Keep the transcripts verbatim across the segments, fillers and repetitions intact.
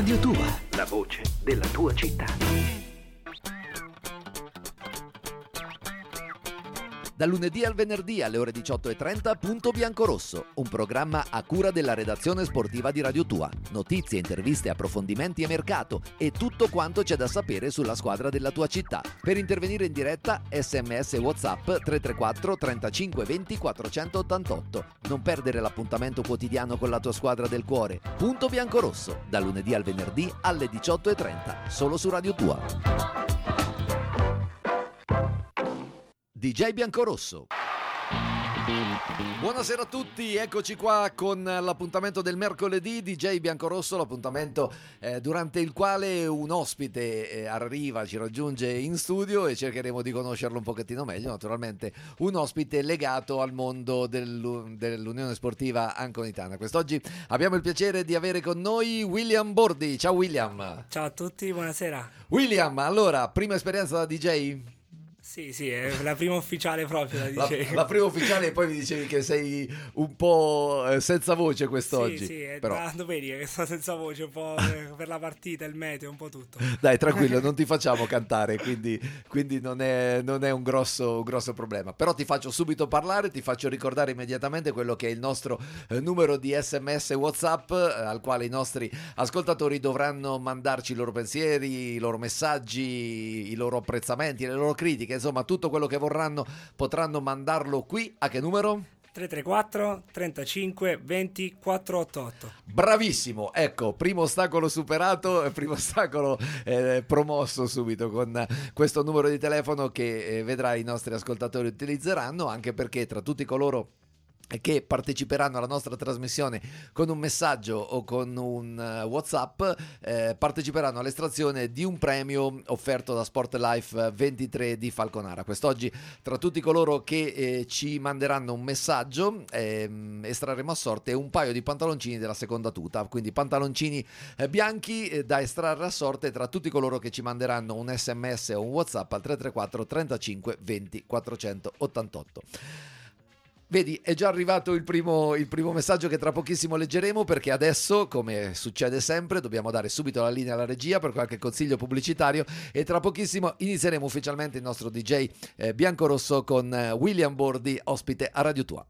Radio Tua, la voce della tua città. Dal lunedì al venerdì alle ore diciotto e trenta, Punto Biancorosso, un programma a cura della redazione sportiva di Radio Tua. Notizie, interviste, approfondimenti e mercato e tutto quanto c'è da sapere sulla squadra della tua città. Per intervenire in diretta, sms e WhatsApp tre tre quattro trentacinque venti quattrocentottantotto. Non perdere l'appuntamento quotidiano con la tua squadra del cuore. Punto Biancorosso, dal lunedì al venerdì alle diciotto e trenta, solo su Radio Tua. D J Biancorosso. Buonasera a tutti, eccoci qua con l'appuntamento del mercoledì D J Biancorosso, l'appuntamento eh, durante il quale un ospite eh, arriva, ci raggiunge in studio e cercheremo di conoscerlo un pochettino meglio. Naturalmente un ospite legato al mondo dell'u- dell'Unione Sportiva Anconitana. Quest'oggi abbiamo il piacere di avere con noi William Bordi. Ciao William. Ciao a tutti, buonasera. William, allora, prima esperienza da D J? Sì, sì, è la prima ufficiale proprio da La, D J. la prima ufficiale, e poi mi dicevi che sei un po' eh, senza voce quest'oggi. Sì, sì, è però... da domenica che sto senza voce, un po' per la partita, il meteo, un po' tutto. Dai, tranquillo, non ti facciamo cantare, quindi, quindi non è, non è un, grosso, un grosso problema. Però ti faccio subito parlare, ti faccio ricordare immediatamente quello che è il nostro eh, numero di sms e WhatsApp, eh, al quale i nostri ascoltatori dovranno mandarci i loro pensieri, i loro messaggi, i loro apprezzamenti, le loro critiche. Insomma, tutto quello che vorranno potranno mandarlo qui. A che numero? tre tre quattro trentacinque venti quattrocentottantotto. Bravissimo, ecco, primo ostacolo superato, primo ostacolo eh, promosso subito con questo numero di telefono che eh, vedrai i nostri ascoltatori utilizzeranno, anche perché tra tutti coloro che parteciperanno alla nostra trasmissione con un messaggio o con un uh, WhatsApp eh, parteciperanno all'estrazione di un premio offerto da Sport Life ventitré di Falconara. Quest'oggi tra tutti coloro che eh, ci manderanno un messaggio ehm, estrarremo a sorte un paio di pantaloncini della seconda tuta, quindi pantaloncini eh, bianchi eh, da estrarre a sorte tra tutti coloro che ci manderanno un sms o un WhatsApp al tre tre quattro trentacinque venti quattrocentottantotto. Vedi, è già arrivato il primo, il primo messaggio che tra pochissimo leggeremo, perché adesso, come succede sempre, dobbiamo dare subito la linea alla regia per qualche consiglio pubblicitario e tra pochissimo inizieremo ufficialmente il nostro D J eh, Biancorosso con eh, William Bordi, ospite a Radio Tua.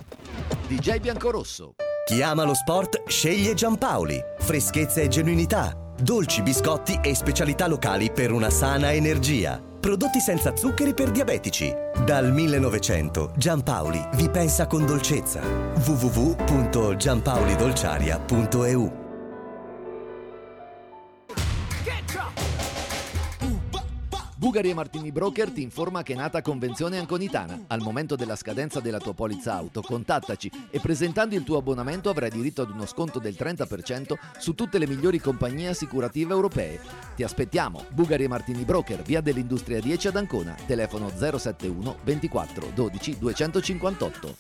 D J Biancorosso. Chi ama lo sport sceglie Giampaoli. Freschezza e genuinità, dolci, biscotti e specialità locali per una sana energia. Prodotti senza zuccheri per diabetici. Dal millenovecento Giampaoli vi pensa con dolcezza. w w w punto giampaolidolciaria punto e u. Bugari e Martini Broker ti informa che è nata Convenzione Anconitana. Al momento della scadenza della tua polizza auto, contattaci e presentando il tuo abbonamento avrai diritto ad uno sconto del trenta per cento su tutte le migliori compagnie assicurative europee. Ti aspettiamo. Bugari e Martini Broker, via dell'Industria dieci ad Ancona, telefono zero sette uno ventiquattro dodici duecentocinquantotto.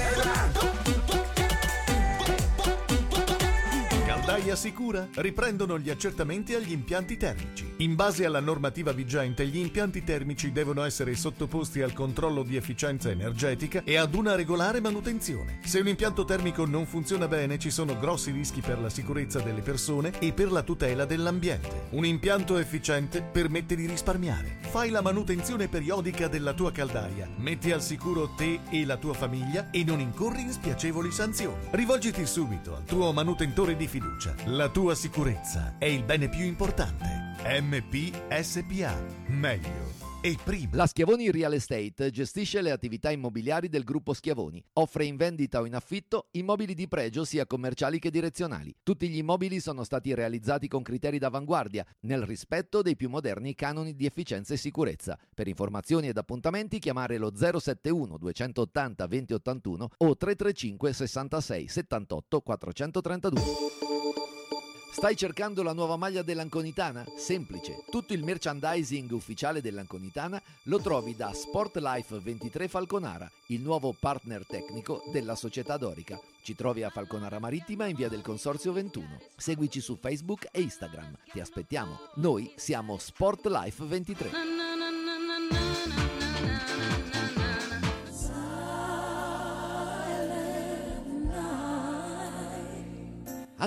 Caldaia Sicura riprendono gli accertamenti agli impianti termici. In base alla normativa vigente, gli impianti termici devono essere sottoposti al controllo di efficienza energetica e ad una regolare manutenzione. Se un impianto termico non funziona bene, ci sono grossi rischi per la sicurezza delle persone e per la tutela dell'ambiente. Un impianto efficiente permette di risparmiare. Fai la manutenzione periodica della tua caldaia, metti al sicuro te e la tua famiglia e non incorri in spiacevoli sanzioni. Rivolgiti subito al tuo manutentore di fiducia. La tua sicurezza è il bene più importante. M P S P A. Meglio e prima. La Schiavoni Real Estate gestisce le attività immobiliari del gruppo Schiavoni. Offre in vendita o in affitto immobili di pregio sia commerciali che direzionali. Tutti gli immobili sono stati realizzati con criteri d'avanguardia, nel rispetto dei più moderni canoni di efficienza e sicurezza. Per informazioni ed appuntamenti chiamare lo zero sette uno duecentottanta venti ottantuno o tre tre cinque sessantasei settantotto quattrocentotrentadue. Stai cercando la nuova maglia dell'Anconitana? Semplice, tutto il merchandising ufficiale dell'Anconitana lo trovi da Sport Life ventitré Falconara, il nuovo partner tecnico della società dorica. Ci trovi a Falconara Marittima in via del Consorzio ventuno. Seguici su Facebook e Instagram. Ti aspettiamo. Noi siamo Sport Life ventitré.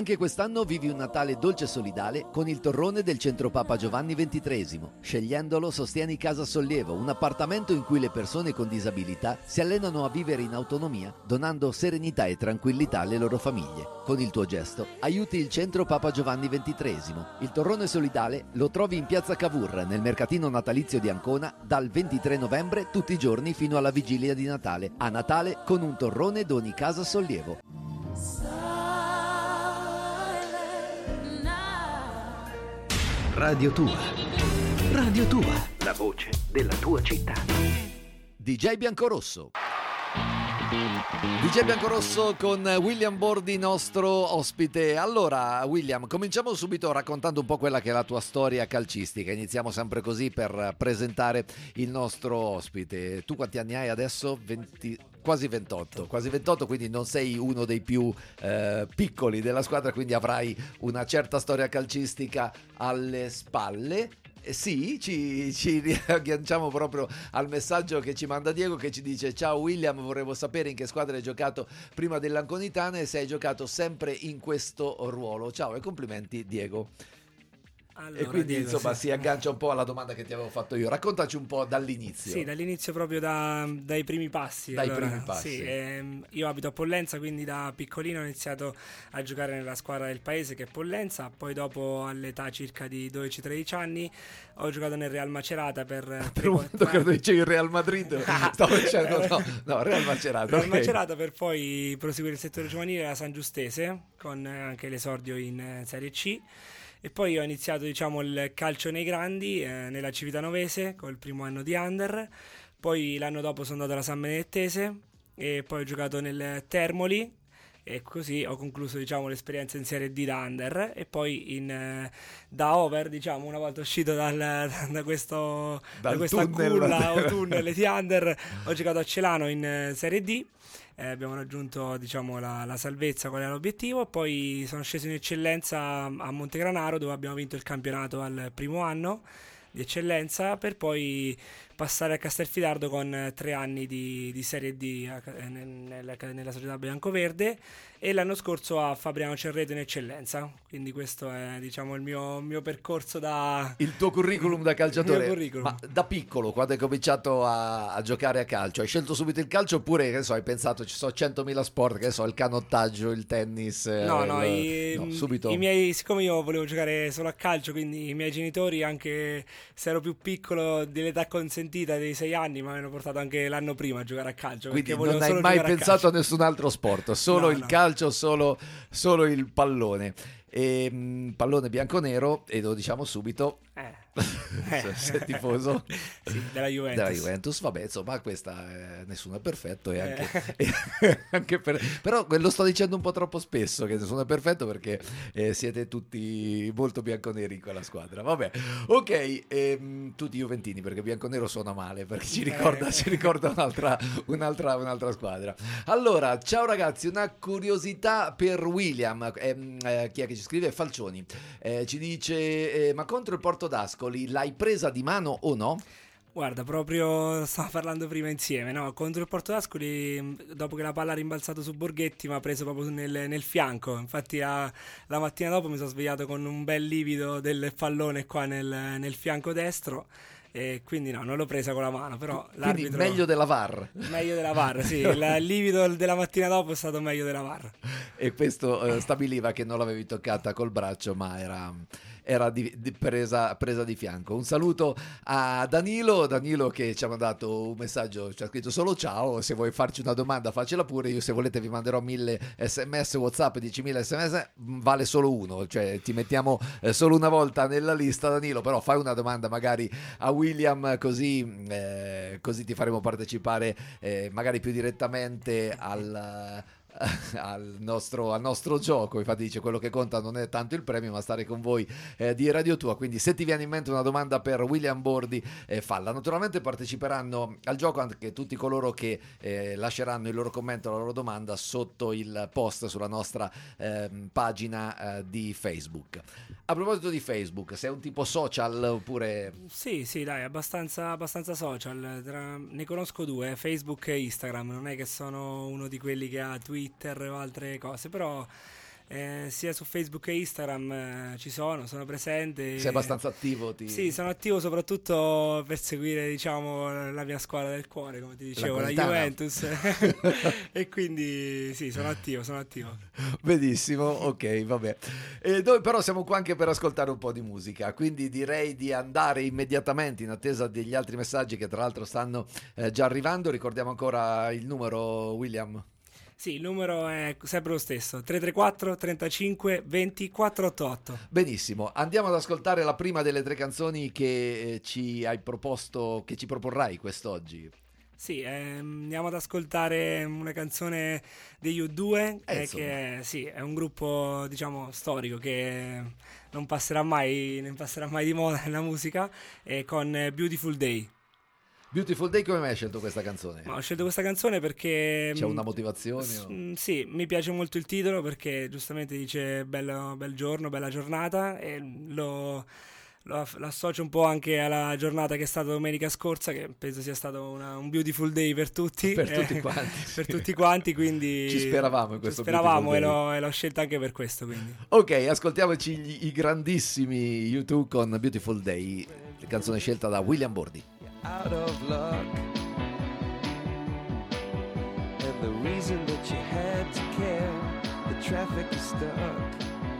Anche quest'anno vivi un Natale dolce e solidale con il torrone del Centro Papa Giovanni ventitreesimo. Scegliendolo sostieni Casa Sollievo, un appartamento in cui le persone con disabilità si allenano a vivere in autonomia, donando serenità e tranquillità alle loro famiglie. Con il tuo gesto aiuti il Centro Papa Giovanni ventitreesimo. Il torrone solidale lo trovi in Piazza Cavour, nel mercatino natalizio di Ancona, dal ventitré novembre tutti i giorni fino alla vigilia di Natale. A Natale con un torrone doni Casa Sollievo. Radio Tua. Radio Tua. La voce della tua città. D J Biancorosso. D J Biancorosso con William Bordi, nostro ospite. Allora, William, cominciamo subito raccontando un po' quella che è la tua storia calcistica. Iniziamo sempre così per presentare il nostro ospite. Tu quanti anni hai adesso? venti Quasi ventotto, quasi ventotto, quindi non sei uno dei più eh, piccoli della squadra, quindi avrai una certa storia calcistica alle spalle. Eh, sì, ci, ci riagganciamo proprio al messaggio che ci manda Diego, che ci dice: ciao William, volevo sapere in che squadra hai giocato prima dell'Anconitana e se hai giocato sempre in questo ruolo. Ciao e complimenti Diego. Allora, e quindi Diego, insomma sì. si aggancia un po' alla domanda che ti avevo fatto io. Raccontaci un po' dall'inizio. Sì, dall'inizio proprio da, dai primi passi. Dai allora, primi passi. Sì, ehm, io abito a Pollenza, quindi da piccolino ho iniziato a giocare nella squadra del paese che è Pollenza. Poi dopo, all'età circa di dodici tredici anni, ho giocato nel Real Macerata per... Per un momento credo dicevi il Real Madrid. Stavo dicendo no, no, Real Macerata. Real Okay. Macerata per poi proseguire il settore giovanile alla San Giustese, con anche l'esordio in eh, Serie C. E poi ho iniziato, diciamo, il calcio nei grandi eh, nella Civitanovese col primo anno di under. Poi l'anno dopo sono andato alla San Benedettese e poi ho giocato nel Termoli e così ho concluso, diciamo, l'esperienza in Serie D da under. E poi in, eh, da over, diciamo, una volta uscito dal, da, questo, Dal da questa tunnel. culla o tunnel di under, ho giocato a Celano in eh, Serie D. Eh, abbiamo raggiunto, diciamo, la, la salvezza, qual era l'obiettivo. Poi sono sceso in eccellenza a Montegranaro, dove abbiamo vinto il campionato al primo anno di eccellenza, per poi passare a Castelfidardo con tre anni di, di Serie D a, nella, nella società biancoverde, e l'anno scorso a Fabriano Cerreto in eccellenza. Quindi questo è, diciamo, il mio, mio percorso da... Il tuo curriculum da calciatore. Il mio curriculum. Ma da piccolo, quando hai cominciato a, a giocare a calcio, hai scelto subito il calcio oppure, che so, hai pensato ci sono centomila sport, che so, il canottaggio, il tennis? No, eh, no, il, i, no, subito. i miei, siccome io volevo giocare solo a calcio, quindi i miei genitori, anche se ero più piccolo dell'età consentita dei sei anni, mi avevano portato anche l'anno prima a giocare a calcio. Quindi perché volevo non hai solo mai giocare a pensato a, calcio. nessun altro sport, solo No, il no. calcio, solo, solo il pallone. E, mh, pallone bianco-nero, e lo diciamo subito. Eh. Se- sei tifoso Sì, della Juventus. della Juventus, vabbè, insomma, questa eh, nessuno è perfetto e Eh. anche, e anche per, però lo sto dicendo un po' troppo spesso che nessuno è perfetto, perché eh, siete tutti molto bianconeri in quella squadra. Vabbè, ok, ehm, tutti juventini, perché bianconero suona male, perché ci ricorda, Eh. ci ricorda un'altra, un'altra, un'altra squadra. Allora, ciao ragazzi, una curiosità per William. Ehm, eh, chi è che ci scrive? Falcioni. Eh, ci dice: eh, ma contro il Porto d'Ascoli l'hai presa di mano o no? Guarda, proprio stavamo parlando prima insieme, no? Contro il Porto d'Ascoli, dopo che la palla ha rimbalzato su Borghetti, mi ha preso proprio nel, nel fianco. Infatti la, la mattina dopo mi sono svegliato con un bel livido del pallone qua nel, nel fianco destro, e quindi no, non l'ho presa con la mano, però Quindi l'arbitro... meglio della V A R. Meglio della V A R, sì, il livido della mattina dopo è stato meglio della V A R. E questo eh, stabiliva che non l'avevi toccata col braccio, ma era, era di, di presa, presa di fianco. Un saluto a Danilo, Danilo che ci ha mandato un messaggio, ci ha scritto solo ciao, se vuoi farci una domanda faccela pure, io se volete vi manderò mille sms, whatsapp, diecimila sms, vale solo uno, cioè ti mettiamo eh, solo una volta nella lista, Danilo, però fai una domanda magari a William, così, eh, così ti faremo partecipare eh, magari più direttamente al... Al nostro, al nostro gioco. Infatti dice: quello che conta non è tanto il premio ma stare con voi eh, di Radio Tua. Quindi se ti viene in mente una domanda per William Bordi, eh, falla. Naturalmente parteciperanno al gioco anche tutti coloro che eh, lasceranno il loro commento, la loro domanda sotto il post sulla nostra eh, pagina eh, di Facebook. A proposito di Facebook, sei un tipo social oppure... Sì, sì, dai, abbastanza, abbastanza social. Tra- ne conosco due, Facebook e Instagram. Non è che sono uno di quelli che ha Twitter o altre cose, però eh, sia su Facebook che Instagram eh, ci sono, sono presente. Sei abbastanza attivo? Ti... Sì, sono attivo soprattutto per seguire, diciamo, la mia squadra del cuore, come ti dicevo, la, la Juventus. E quindi sì, sono attivo, sono attivo. Benissimo, ok, vabbè. E noi però siamo qua anche per ascoltare un po' di musica, quindi direi di andare immediatamente in attesa degli altri messaggi che tra l'altro stanno eh, già arrivando. Ricordiamo ancora il numero, William. Sì, il numero è sempre lo stesso, tre tre quattro trentacinque venti quattrocentottantotto. Benissimo, andiamo ad ascoltare la prima delle tre canzoni che eh, ci hai proposto, che ci proporrai quest'oggi. Sì, eh, andiamo ad ascoltare una canzone degli U due, eh, eh, che è, sì, è un gruppo, diciamo, storico che non passerà mai, non passerà mai di moda nella musica, eh, con Beautiful Day. Beautiful Day, come mai hai scelto questa canzone? Ma ho scelto questa canzone perché... C'è una motivazione? S- o... Sì, mi piace molto il titolo perché giustamente dice bello, bel giorno, bella giornata, e lo, lo, lo associo un po' anche alla giornata che è stata domenica scorsa, che penso sia stato una, un beautiful day per tutti. Per tutti eh, quanti. Per tutti quanti, quindi... Ci speravamo in questo Ci speravamo e l'ho, e l'ho scelta anche per questo, quindi. Ok, ascoltiamoci gli, i grandissimi U due con Beautiful Day, canzone scelta da William Bordi. Out of luck, and the reason that you had to care, the traffic is stuck,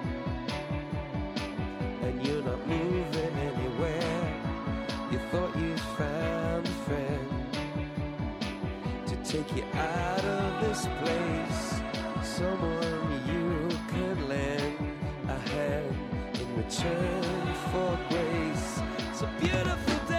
and you're not moving anywhere. You thought you found a friend to take you out of this place, someone you can lend a hand in return for grace. It's a beautiful day.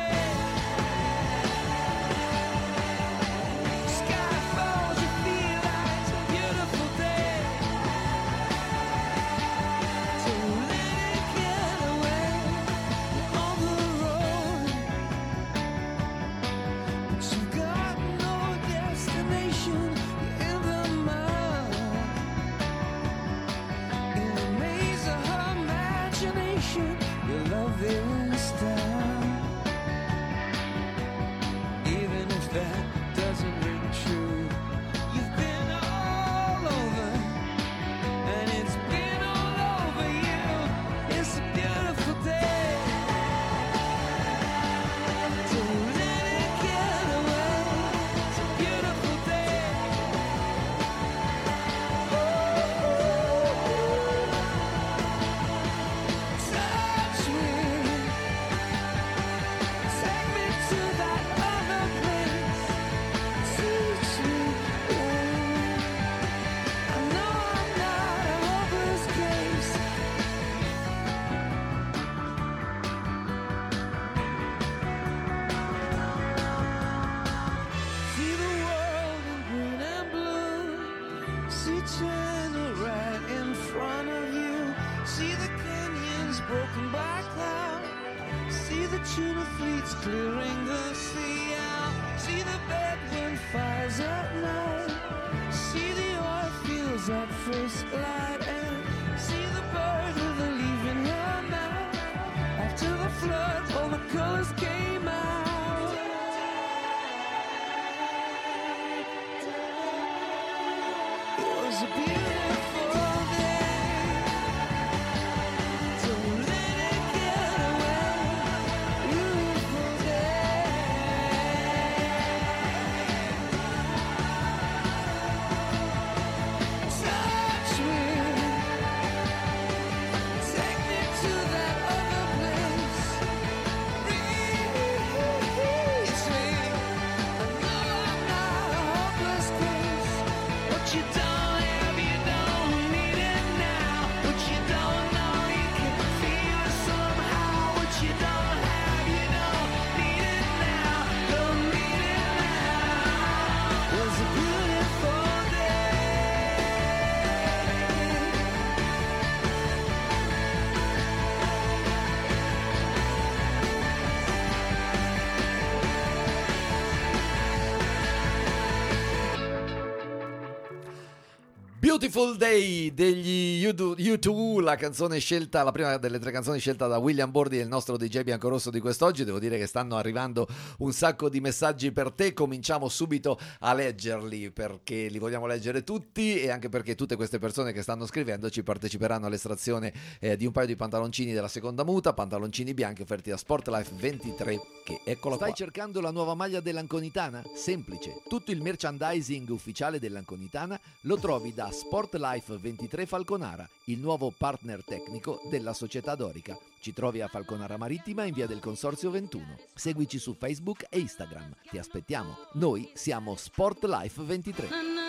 Touch me. Beautiful Day degli U due, la canzone scelta, la prima delle tre canzoni scelta da William Bordi, il nostro D J biancorosso di quest'oggi. Devo dire che stanno arrivando un sacco di messaggi per te, cominciamo subito a leggerli perché li vogliamo leggere tutti e anche perché tutte queste persone che stanno scrivendoci parteciperanno all'estrazione eh, di un paio di pantaloncini della seconda muta, pantaloncini bianchi offerti da Sportlife ventitré, che eccolo qua. Stai cercando la nuova maglia dell'Anconitana? Semplice, tutto il merchandising ufficiale dell'Anconitana lo trovi da Sportlife ventitré Falconara, il nuovo partner tecnico della società Dorica. Ci trovi a Falconara Marittima in via del Consorzio ventuno. Seguici su Facebook e Instagram. Ti aspettiamo. Noi siamo Sportlife ventitré.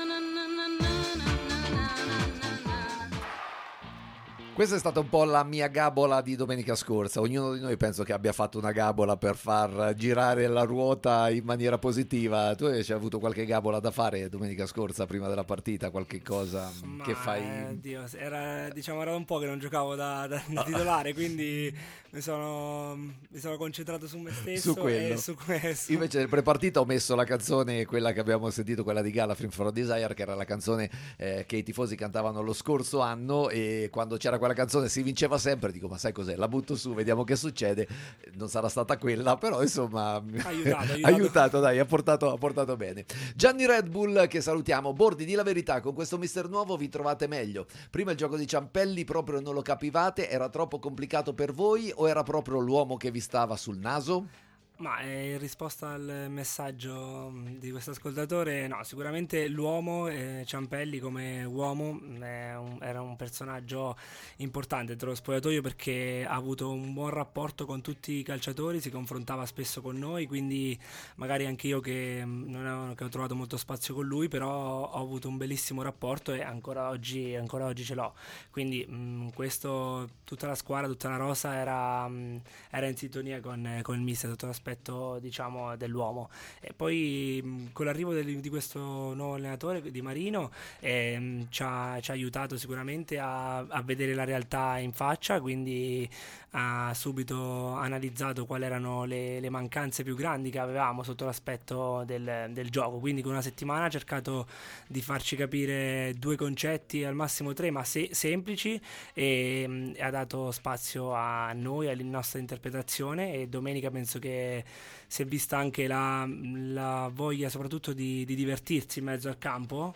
Questa è stata un po' la mia gabola di domenica scorsa. Ognuno di noi penso che abbia fatto una gabola per far girare la ruota in maniera positiva. Tu hai avuto qualche gabola da fare domenica scorsa prima della partita? Qualche cosa Ma, che fai? Eh, Dio, era, diciamo, era un po' che non giocavo da, da, da titolare, quindi mi sono, mi sono concentrato su me stesso Su quello. e su questo. Invece nel prepartita ho messo la canzone, quella che abbiamo sentito, quella di Gala, Film for a Desire, che era la canzone eh, che i tifosi cantavano lo scorso anno, e quando c'era quella canzone si vinceva sempre. Dico, ma sai cos'è? La butto su, vediamo che succede. Non sarà stata quella, però insomma Aiutato, aiutato. aiutato, dai, ha portato, ha portato bene. Gianni Red Bull, che salutiamo. Bordi, di la verità, con questo mister nuovo vi trovate meglio? Prima il gioco di Ciampelli proprio non lo capivate? Era troppo complicato per voi o era proprio l'uomo che vi stava sul naso? Ma eh, in risposta al messaggio mh, di questo ascoltatore, no, sicuramente l'uomo, eh, Ciampelli come uomo mh, è un- era un personaggio importante dentro lo spogliatoio perché ha avuto un buon rapporto con tutti i calciatori, si confrontava spesso con noi, quindi magari anche io che, mh, non ho, che ho trovato molto spazio con lui, però ho avuto un bellissimo rapporto e ancora oggi, ancora oggi ce l'ho. Quindi mh, questo, tutta la squadra, tutta la rosa era, mh, era in sintonia con, con il mister, tutto l'aspetto diciamo dell'uomo. E poi mh, con l'arrivo del- di questo nuovo allenatore di Marino ehm, ci ha, ci ha aiutato sicuramente a, a vedere la realtà in faccia, quindi ha subito analizzato quali erano le, le mancanze più grandi che avevamo sotto l'aspetto del, del gioco, quindi con una settimana ha cercato di farci capire due concetti, al massimo tre, ma se- semplici, e, mh, e ha dato spazio a noi, alla nostra interpretazione, e domenica penso che si è vista anche la, la voglia soprattutto di, di divertirsi in mezzo al campo,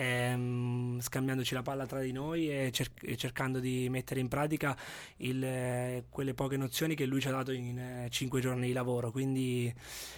ehm, scambiandoci la palla tra di noi e, cer- e cercando di mettere in pratica il, eh, quelle poche nozioni che lui ci ha dato in eh, cinque giorni di lavoro. Quindi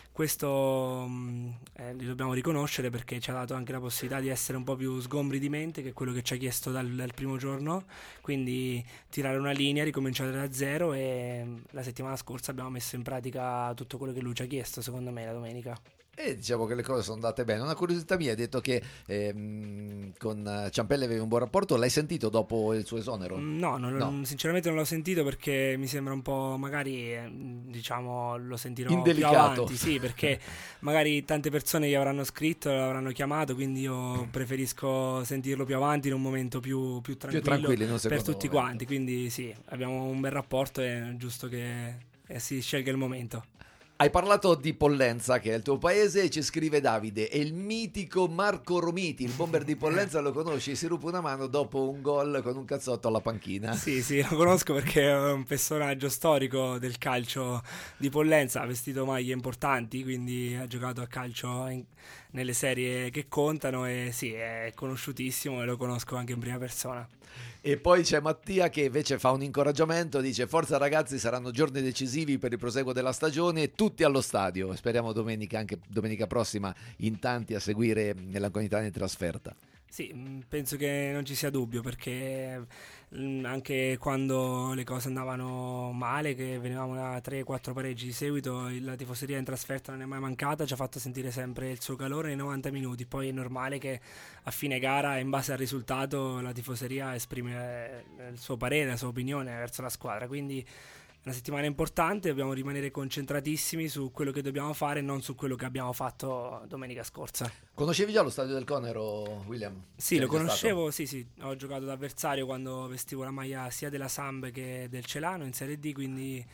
questo mh, eh, li dobbiamo riconoscere perché ci ha dato anche la possibilità di essere un po' più sgombri di mente, che è quello che ci ha chiesto dal, dal primo giorno, quindi tirare una linea, ricominciare da zero, e mh, la settimana scorsa abbiamo messo in pratica tutto quello che lui ci ha chiesto, secondo me, la domenica. E diciamo che le cose sono andate bene. Una curiosità mia, hai detto che ehm, con Ciampelli avevi un buon rapporto, l'hai sentito dopo il suo esonero? Mm, No, non- No. sinceramente non l'ho sentito perché mi sembra un po', magari, eh, diciamo, lo sentirò Indelicato. più avanti, sì, perché magari tante persone gli avranno scritto, l'avranno chiamato, quindi io preferisco sentirlo più avanti in un momento più, più tranquillo, tranquilli, non per secondo tutti momento. quanti, quindi sì, abbiamo un bel rapporto e è giusto che eh, si scelga il momento. Hai parlato di Pollenza, che è il tuo paese, e ci scrive Davide, e il mitico Marco Romiti, il bomber di Pollenza, lo conosci? Si rupa una mano dopo un gol con un cazzotto alla panchina. Sì, sì, lo conosco perché è un personaggio storico del calcio di Pollenza, ha vestito maglie importanti, quindi ha giocato a calcio in- nelle serie che contano, e sì, è conosciutissimo e lo conosco anche in prima persona. E poi c'è Mattia che invece fa un incoraggiamento, dice forza ragazzi, saranno giorni decisivi per il proseguo della stagione, tutti allo stadio, speriamo domenica, anche domenica prossima, in tanti a seguire nell'Anconitana in trasferta. Sì, mh, penso che non ci sia dubbio perché mh, anche quando le cose andavano male, che venivamo da tre quattro pareggi di seguito, il- la tifoseria in trasferta non è mai mancata, ci ha fatto sentire sempre il suo calore nei novanta minuti. Poi è normale che a fine gara, in base al risultato, la tifoseria esprime eh, il suo parere, la sua opinione verso la squadra. Quindi è una settimana importante, dobbiamo rimanere concentratissimi su quello che dobbiamo fare e non su quello che abbiamo fatto domenica scorsa. Conoscevi già lo stadio del Conero, William? Sì, C'eri lo già conoscevo, sì, sì, ho giocato da avversario quando vestivo la maglia sia della Samb che del Celano in Serie D, quindi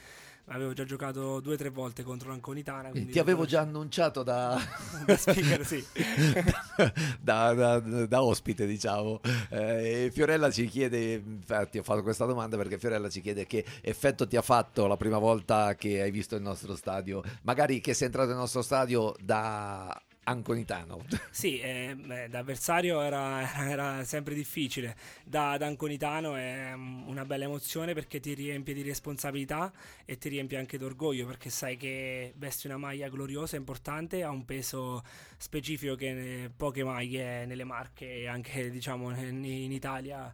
avevo già giocato due o tre volte contro l'Anconitana. Ti avevo già annunciato da, da speaker, sì. da, da, da, da ospite, diciamo. Eh, e Fiorella ci chiede, infatti ho fatto questa domanda perché Fiorella ci chiede che effetto ti ha fatto la prima volta che hai visto il nostro stadio, magari che sei entrato nel nostro stadio da Anconitano. Sì, eh, beh, da avversario era, era sempre difficile, da, da Anconitano è una bella emozione perché ti riempie di responsabilità e ti riempie anche d'orgoglio, perché sai che vesti una maglia gloriosa, importante, ha un peso specifico che poche maglie nelle Marche e anche diciamo in, in Italia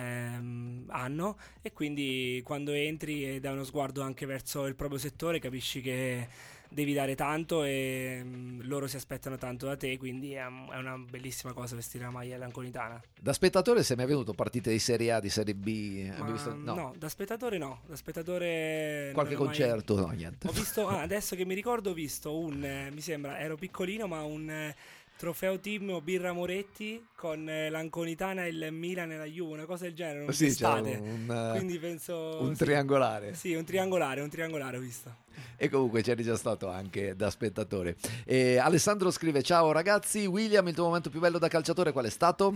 ehm, hanno, e quindi quando entri e dai uno sguardo anche verso il proprio settore capisci che devi dare tanto e mh, loro si aspettano tanto da te, quindi è, è una bellissima cosa vestire la maglia dell'Anconitana. Da spettatore sei mai venuto partite di Serie A, di Serie B? Ma, visto? No. no, da spettatore no, da spettatore qualche non ho concerto? mai... No, niente. Ho visto, ah, adesso che mi ricordo ho visto un, eh, mi sembra, ero piccolino ma un... Eh, trofeo team Birra Moretti con eh, l'Anconitana e il Milan e la Juve, una cosa del genere, Oh, sì, un'estate. un, Quindi penso un sì. triangolare. Sì, un triangolare, un triangolare ho visto. E comunque c'eri già stato anche da spettatore. E Alessandro scrive: ciao ragazzi, William, il tuo momento più bello da calciatore qual è stato?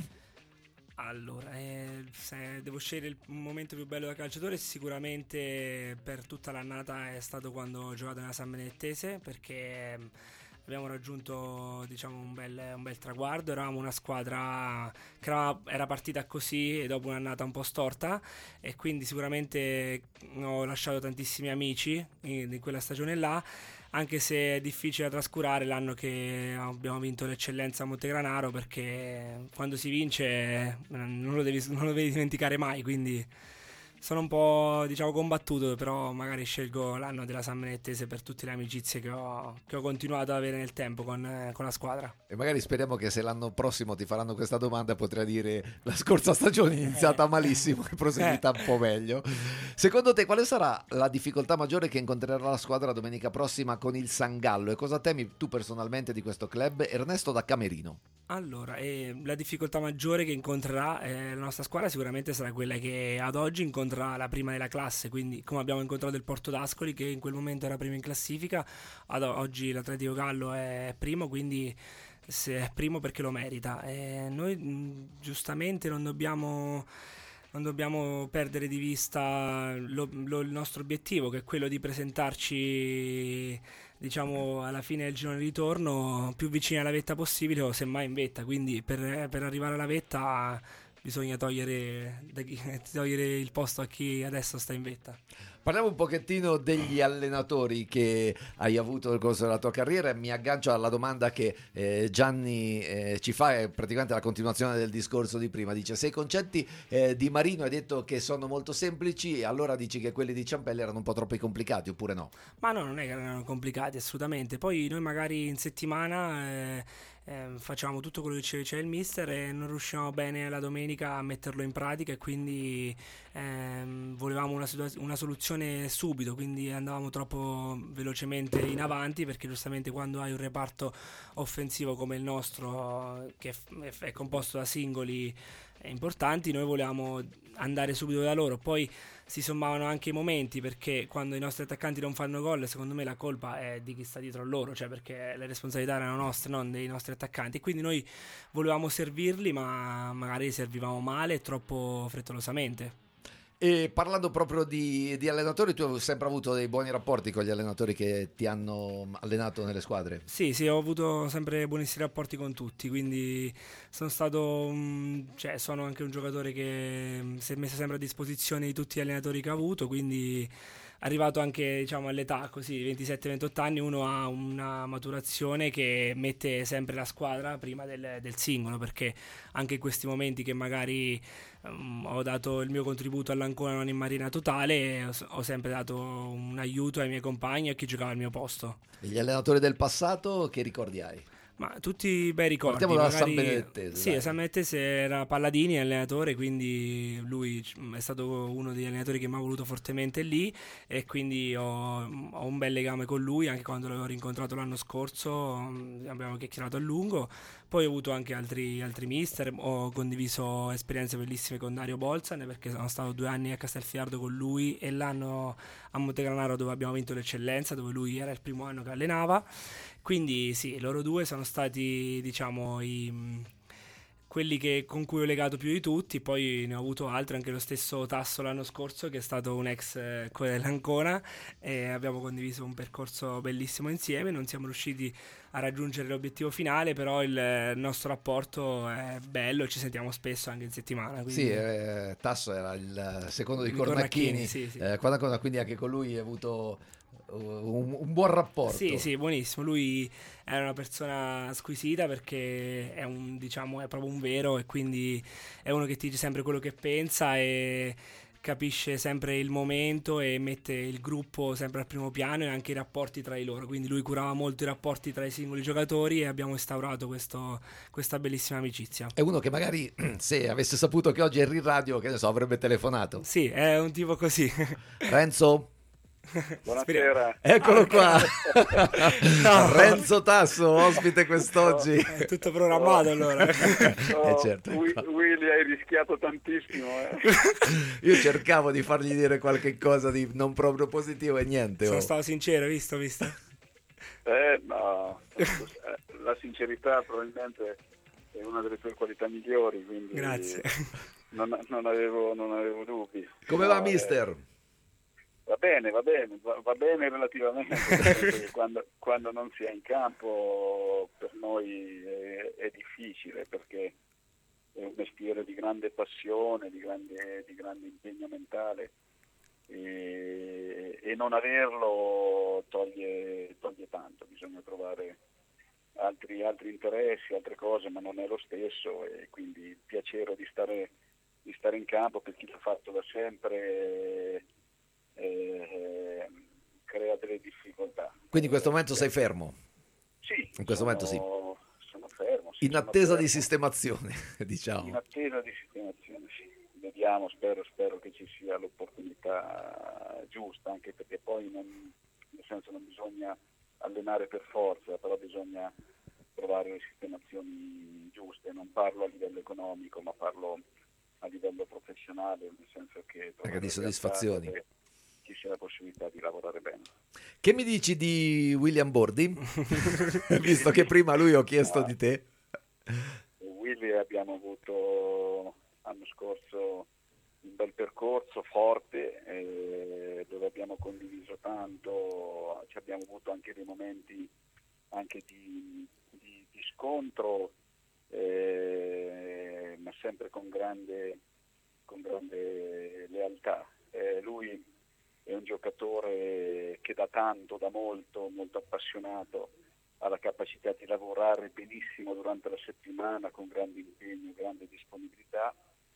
Allora, eh, se devo scegliere il momento più bello da calciatore, sicuramente per tutta l'annata è stato quando ho giocato nella San Benedettese, perché abbiamo raggiunto diciamo un bel, un bel traguardo. Eravamo una squadra che era, era partita così e dopo un'annata un po' storta, e quindi sicuramente ho lasciato tantissimi amici in, in quella stagione là, anche se è difficile da trascurare l'anno che abbiamo vinto l'eccellenza a Montegranaro, perché quando si vince non lo devi, non lo devi dimenticare mai, quindi sono un po' diciamo combattuto, però magari scelgo l'anno della San Benedettese per tutte le amicizie che ho, che ho continuato ad avere nel tempo con, con la squadra. E magari speriamo che se l'anno prossimo ti faranno questa domanda potrai dire la scorsa stagione è iniziata eh. malissimo e proseguita eh. un po' meglio. Secondo te quale sarà la difficoltà maggiore che incontrerà la squadra domenica prossima con il Sangallo, e cosa temi tu personalmente di questo club? Ernesto da Camerino. Allora, eh, la difficoltà maggiore che incontrerà eh, la nostra squadra sicuramente sarà quella che ad oggi incontrerà la prima della classe, quindi come abbiamo incontrato il Porto d'Ascoli che in quel momento era primo in classifica, ad oggi l'Atletico Gallo è primo, quindi se è primo perché lo merita. E noi mh, giustamente non dobbiamo... non dobbiamo perdere di vista lo, lo, il nostro obiettivo, che è quello di presentarci diciamo alla fine del girone di ritorno più vicini alla vetta possibile, o semmai in vetta, quindi per, per arrivare alla vetta bisogna togliere, togliere il posto a chi adesso sta in vetta. Parliamo un pochettino degli allenatori che hai avuto nel corso della tua carriera, e mi aggancio alla domanda che eh, Gianni eh, ci fa, è praticamente la continuazione del discorso di prima. Dice: se i concetti eh, di Marino hai detto che sono molto semplici, allora dici che quelli di Ciampelli erano un po' troppo complicati, oppure no? Ma no, non è che erano complicati, assolutamente. Poi noi magari in settimana eh, eh, facciamo tutto quello che ci dice il mister e non riusciamo bene la domenica a metterlo in pratica, e quindi ehm, volevamo una, una soluzione subito, quindi andavamo troppo velocemente in avanti, perché giustamente quando hai un reparto offensivo come il nostro che è, è composto da singoli importanti, noi volevamo andare subito da loro. Poi si sommavano anche i momenti, perché quando i nostri attaccanti non fanno gol, secondo me la colpa è di chi sta dietro a loro, cioè perché le responsabilità erano nostre, non dei nostri attaccanti, quindi noi volevamo servirli ma magari servivamo male e troppo frettolosamente. E parlando proprio di, di allenatori, tu hai sempre avuto dei buoni rapporti con gli allenatori che ti hanno allenato nelle squadre? Sì, sì, ho avuto sempre buonissimi rapporti con tutti, quindi sono stato, cioè sono anche un giocatore che si è messo sempre a disposizione di tutti gli allenatori che ha avuto, quindi arrivato anche diciamo all'età così ventisette ventotto anni uno ha una maturazione che mette sempre la squadra prima del, del singolo, perché anche in questi momenti che magari um, ho dato il mio contributo all'Ancona non in Marina totale, ho, ho sempre dato un aiuto ai miei compagni e a chi giocava al mio posto. E gli allenatori del passato che ricordi hai? Ma tutti bei ricordi. Partiamo dalla magari... San Benedettese. Sì, a San Benedettese era Palladini allenatore, quindi lui è stato uno degli allenatori che mi ha voluto fortemente lì, e quindi ho, ho un bel legame con lui. Anche quando l'avevo rincontrato l'anno scorso abbiamo chiacchierato a lungo. Poi ho avuto anche altri, altri mister, ho condiviso esperienze bellissime con Dario Bolzan, perché sono stato due anni a Castelfidardo con lui e l'anno a Montegranaro dove abbiamo vinto l'eccellenza, dove lui era il primo anno che allenava. Quindi sì, loro due sono stati, diciamo, i, quelli che, con cui ho legato più di tutti. Poi ne ho avuto altri, anche lo stesso Tasso l'anno scorso, che è stato un ex eh, dell'Ancona, e abbiamo condiviso un percorso bellissimo insieme. Non siamo riusciti a raggiungere l'obiettivo finale, però il nostro rapporto è bello e ci sentiamo spesso anche in settimana. Quindi... Sì, eh, Tasso era il secondo di Di Cornacchini, Cornacchini, sì, sì. Eh, quando- quindi anche con lui hai avuto un, un buon rapporto. Sì, sì, buonissimo. Lui è una persona squisita, perché è un, diciamo, è proprio un vero, e quindi è uno che ti dice sempre quello che pensa e capisce sempre il momento e mette il gruppo sempre al primo piano, e anche i rapporti tra di loro. Quindi lui curava molto i rapporti tra i singoli giocatori e abbiamo instaurato questo, questa bellissima amicizia. È uno che magari, se avesse saputo che oggi eri in radio, che ne so, avrebbe telefonato. Sì, è un tipo così. Renzo? Buonasera. Eccolo qua. No. Renzo Tasso, ospite quest'oggi. È tutto programmato allora. Oh, Eh, certo. Wi- Willy, hai rischiato tantissimo. Eh. Io cercavo di fargli dire qualche cosa di non proprio positivo e niente. Sono oh. stato sincero, visto, visto. Eh, no, la sincerità probabilmente è una delle tue qualità migliori, quindi Grazie. non, non avevo, non avevo dubbi. Come No, va, mister? eh, Va bene, va bene, va, va bene relativamente, perché quando, quando non si è in campo per noi è, è difficile, perché è un mestiere di grande passione, di grande, di grande impegno mentale, e, e non averlo toglie, toglie tanto. Bisogna trovare altri, altri interessi, altre cose, ma non è lo stesso, e quindi il piacere di stare, di stare in campo per chi l'ha fatto da sempre eh, crea delle difficoltà. Quindi in questo momento sei fermo? Sì, In questo sono, momento sì. sono fermo. Sì, In sono attesa fermo. di sistemazione, In diciamo. attesa di sistemazione, sì. Vediamo, spero, spero che ci sia l'opportunità giusta, anche perché poi non, nel senso non bisogna allenare per forza, però bisogna trovare le sistemazioni giuste. Non parlo a livello economico, ma parlo a livello professionale, nel senso che Anche di soddisfazioni. che ci sia la possibilità di lavorare bene. Che mi dici di William Bordi? Visto che prima lui ho chiesto di te. Willy abbiamo avuto l'anno scorso un bel percorso forte, eh, dove abbiamo condiviso tanto, ci abbiamo avuto anche dei momenti anche di, di, di scontro, eh, ma sempre con grande, con grande lealtà. Eh, lui è un giocatore che da tanto, da molto, molto appassionato, ha la capacità di lavorare benissimo durante la settimana con grande impegno, grande disponibilità.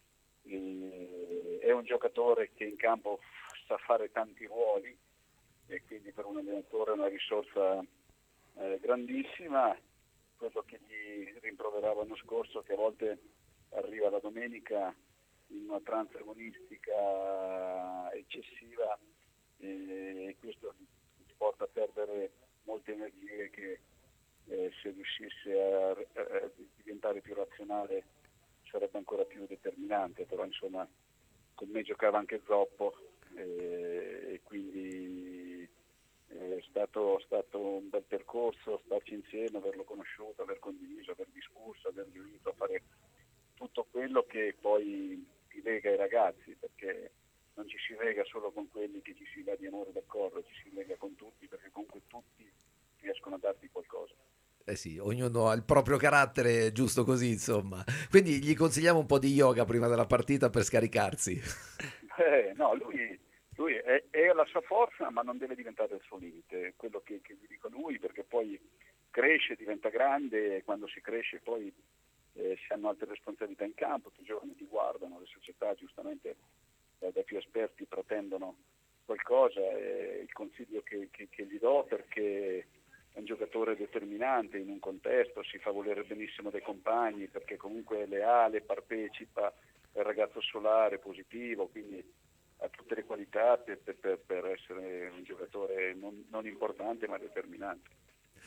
E è un giocatore che in campo sa fare tanti ruoli, e quindi per un allenatore è una risorsa eh, grandissima. Quello che gli rimproveravo l'anno scorso, che a volte arriva la domenica in una trance agonistica eccessiva, e questo gli porta a perdere molte energie che eh, se riuscisse a, a diventare più razionale sarebbe ancora più determinante. Però insomma con me giocava anche Zoppo, eh, e quindi è stato, stato un bel percorso starci insieme, averlo conosciuto, aver condiviso, aver discusso, aver riunito a fare tutto quello che poi ti lega ai ragazzi, perché non ci si lega solo con quelli che ci si va di amore d'accordo, ci si lega con tutti, perché comunque tutti riescono a darti qualcosa. Eh sì, ognuno ha il proprio carattere, giusto così, insomma. Quindi gli consigliamo un po' di yoga prima della partita per scaricarsi. Eh, no, lui, lui è, è la sua forza, ma non deve diventare il suo limite, quello che, che vi dico a lui, perché poi cresce, diventa grande, e quando si cresce poi eh, si hanno altre responsabilità in campo, i giovani ti guardano, le società giustamente eh, da più esperti pretendono qualcosa. Eh, il consiglio che, che, che gli do, perché è un giocatore determinante in un contesto, si fa volere benissimo dai compagni, perché comunque è leale, partecipa, è un ragazzo solare, positivo, quindi ha tutte le qualità per, per, per essere un giocatore non, non importante ma determinante.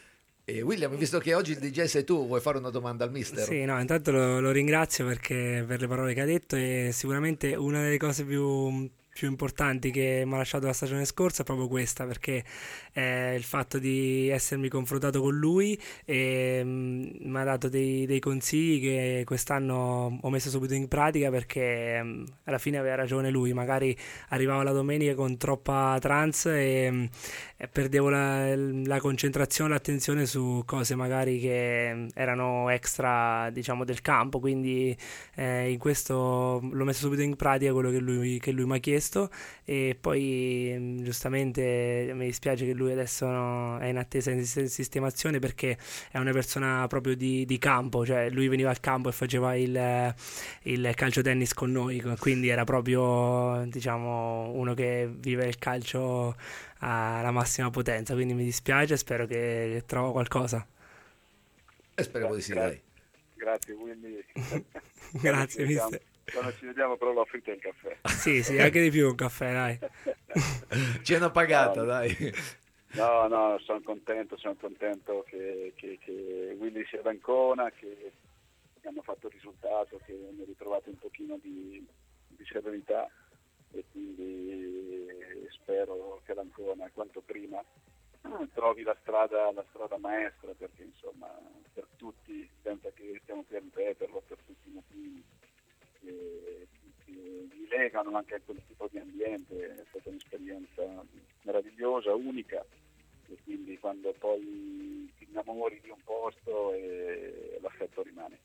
E William, visto che oggi il D J sei tu, vuoi fare una domanda al mister? Sì, no, intanto lo, lo ringrazio perché per le parole che ha detto, e sicuramente una delle cose più, più importanti che mi ha lasciato la stagione scorsa è proprio questa, perché è il fatto di essermi confrontato con lui e mh, mi ha dato dei, dei consigli che quest'anno ho messo subito in pratica, perché mh, alla fine aveva ragione lui, magari arrivavo la domenica con troppa trance e, mh, e perdevo la, la concentrazione, l'attenzione su cose magari che erano extra, diciamo, del campo, quindi eh, in questo l'ho messo subito in pratica quello che lui, che lui mi ha chiesto, e poi mh, giustamente mi dispiace che lui adesso no, è in attesa di sistemazione, perché è una persona proprio di, di campo, cioè lui veniva al campo e faceva il, il calcio tennis con noi, quindi era proprio, diciamo, uno che vive il calcio alla massima potenza, quindi mi dispiace, spero che, che trovo qualcosa. E speriamo di sì, dai. Grazie Willy. Grazie mister. Quando ci vediamo però lo offrite il caffè. Sì, sì, anche di più un caffè, dai. Cena pagata, no, dai. No, no, sono contento, sono contento che, che, che Willy sia ad Ancona, che hanno fatto il risultato, che hanno ritrovato un pochino di, di serenità, e quindi spero che l'Ancona quanto prima trovi la strada, la strada maestra, perché insomma per tutti, senza che stiamo qui a ripeterlo, per tutti i motivi che, che li legano anche a quel tipo di ambiente, è stata un'esperienza meravigliosa, unica, e quindi quando poi ti innamori di un posto e l'affetto rimane.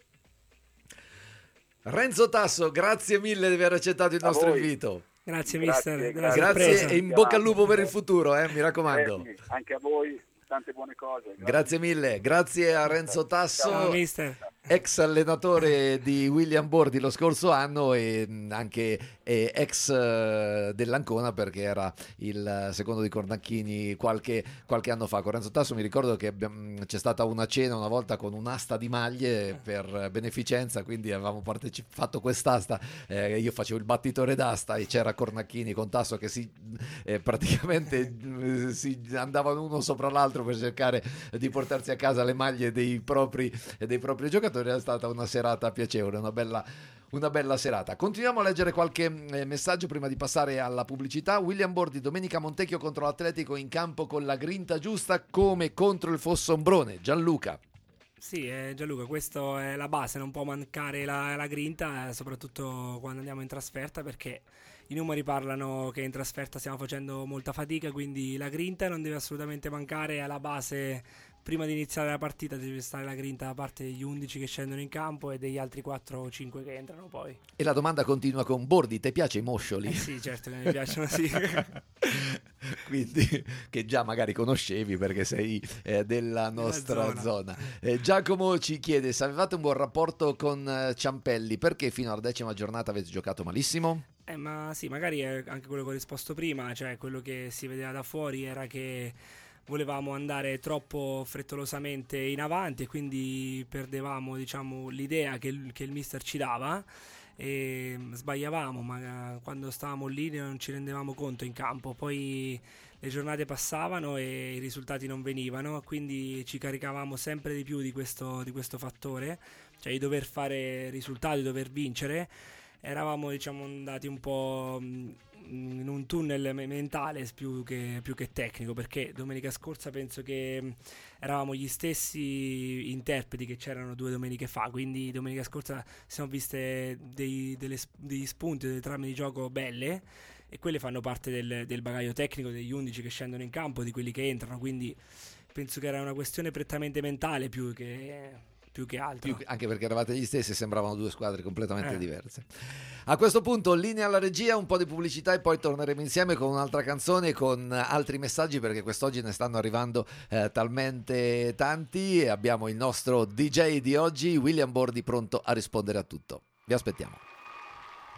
Renzo Tasso, grazie mille di aver accettato il A nostro voi. invito. Grazie, Grazie, mister, grazie. Grazie e in bocca al lupo per il futuro, eh, mi raccomando. Eh, anche a voi tante buone cose. Grazie mille, grazie a Renzo Tasso, Ciao mister. ex allenatore di William Bordi lo scorso anno e mh, anche eh, ex eh, dell'Ancona, perché era il secondo di Cornacchini qualche, qualche anno fa. Con Renzo Tasso mi ricordo che abbiamo, c'è stata una cena una volta con un'asta di maglie per beneficenza, quindi avevamo parteci- fatto quest'asta, eh, io facevo il battitore d'asta e c'era Cornacchini con Tasso che si eh, praticamente eh, si andavano uno sopra l'altro per cercare di portarsi a casa le maglie dei propri, dei propri giocatori. È stata una serata piacevole, una bella, una bella serata. Continuiamo a leggere qualche eh, messaggio prima di passare alla pubblicità. William Bordi, domenica Montecchio contro l'Atletico, in campo con la grinta giusta come contro il Fossombrone. Gianluca. Sì, eh, Gianluca, questa è la base, non può mancare la, la grinta, eh, soprattutto quando andiamo in trasferta, perché i numeri parlano che in trasferta stiamo facendo molta fatica, quindi la grinta non deve assolutamente mancare alla base. Prima di iniziare la partita deve stare la grinta da parte degli undici che scendono in campo e degli altri quattro o cinque che entrano poi. E la domanda continua con Bordi, ti piace i moscioli? Eh sì, certo che mi piacciono, sì. Quindi che già magari conoscevi perché sei eh, della nostra zona, zona. Eh, Giacomo ci chiede se avevate un buon rapporto con eh, Ciampelli, perché fino alla decima giornata avete giocato malissimo? Eh, ma sì, magari è anche quello che ho risposto prima, cioè quello che si vedeva da fuori era che volevamo andare troppo frettolosamente in avanti e quindi perdevamo, diciamo, l'idea che il, che il mister ci dava e sbagliavamo, ma quando stavamo lì non ci rendevamo conto in campo. Poi le giornate passavano e i risultati non venivano, quindi ci caricavamo sempre di più di questo, di questo fattore, cioè di dover fare risultati, di dover vincere. Eravamo, diciamo, andati un po' in un tunnel mentale più che, più che tecnico, perché domenica scorsa penso che eravamo gli stessi interpreti che c'erano due domeniche fa, quindi domenica scorsa si sono viste dei, delle, degli spunti, delle trame di gioco belle, e quelle fanno parte del, del bagaglio tecnico degli undici che scendono in campo, di quelli che entrano, quindi penso che era una questione prettamente mentale più che... più che altro. Più, anche perché eravate gli stessi e sembravano due squadre completamente eh. diverse. A questo punto linea alla regia, un po' di pubblicità e poi torneremo insieme con un'altra canzone, con altri messaggi, perché quest'oggi ne stanno arrivando eh, talmente tanti, e abbiamo il nostro D J di oggi, William Bordi, pronto a rispondere a tutto. Vi aspettiamo.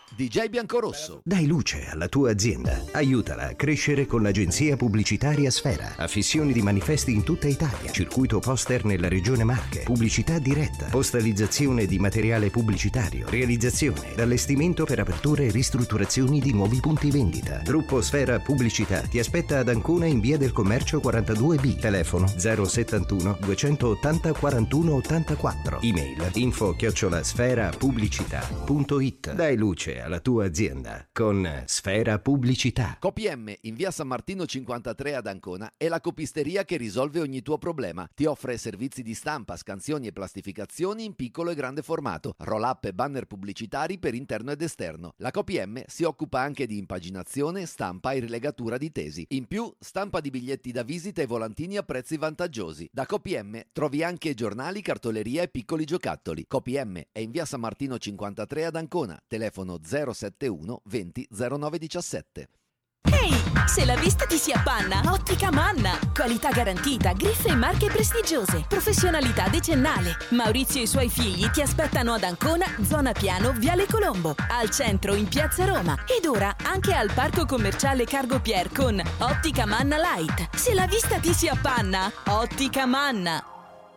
D J Biancorosso. Dai luce alla tua azienda. Aiutala a crescere con l'agenzia pubblicitaria Sfera. Affissioni di manifesti in tutta Italia. Circuito poster nella regione Marche. Pubblicità diretta. Postalizzazione di materiale pubblicitario. Realizzazione ed allestimento per aperture e ristrutturazioni di nuovi punti vendita. Gruppo Sfera Pubblicità ti aspetta ad Ancona in via del Commercio quarantadue B. Telefono zero settantuno duecentottanta quarantuno ottantaquattro. Email info chiocciola sfera pubblicità punto it. Dai luce alla tua azienda con Sfera Pubblicità. CoPM in via San Martino cinquantatré ad Ancona è la copisteria che risolve ogni tuo problema. Ti offre servizi di stampa, scansioni e plastificazioni in piccolo e grande formato, roll-up e banner pubblicitari per interno ed esterno. La CoPM si occupa anche di impaginazione, stampa e rilegatura di tesi. In più, stampa di biglietti da visita e volantini a prezzi vantaggiosi. Da CoPM trovi anche giornali, cartoleria e piccoli giocattoli. CoPM è in via San Martino cinquantatré ad Ancona. Telefono zero settantuno venti zero nove diciassette. Ehi, se la vista ti si appanna, Ottica Manna. Qualità garantita, griffe e marche prestigiose, professionalità decennale. Maurizio e i suoi figli ti aspettano ad Ancona, zona Piano, Viale Colombo, al centro in Piazza Roma ed ora anche al parco commerciale Cargo Pier con Ottica Manna Light. Se la vista ti si appanna, Ottica Manna.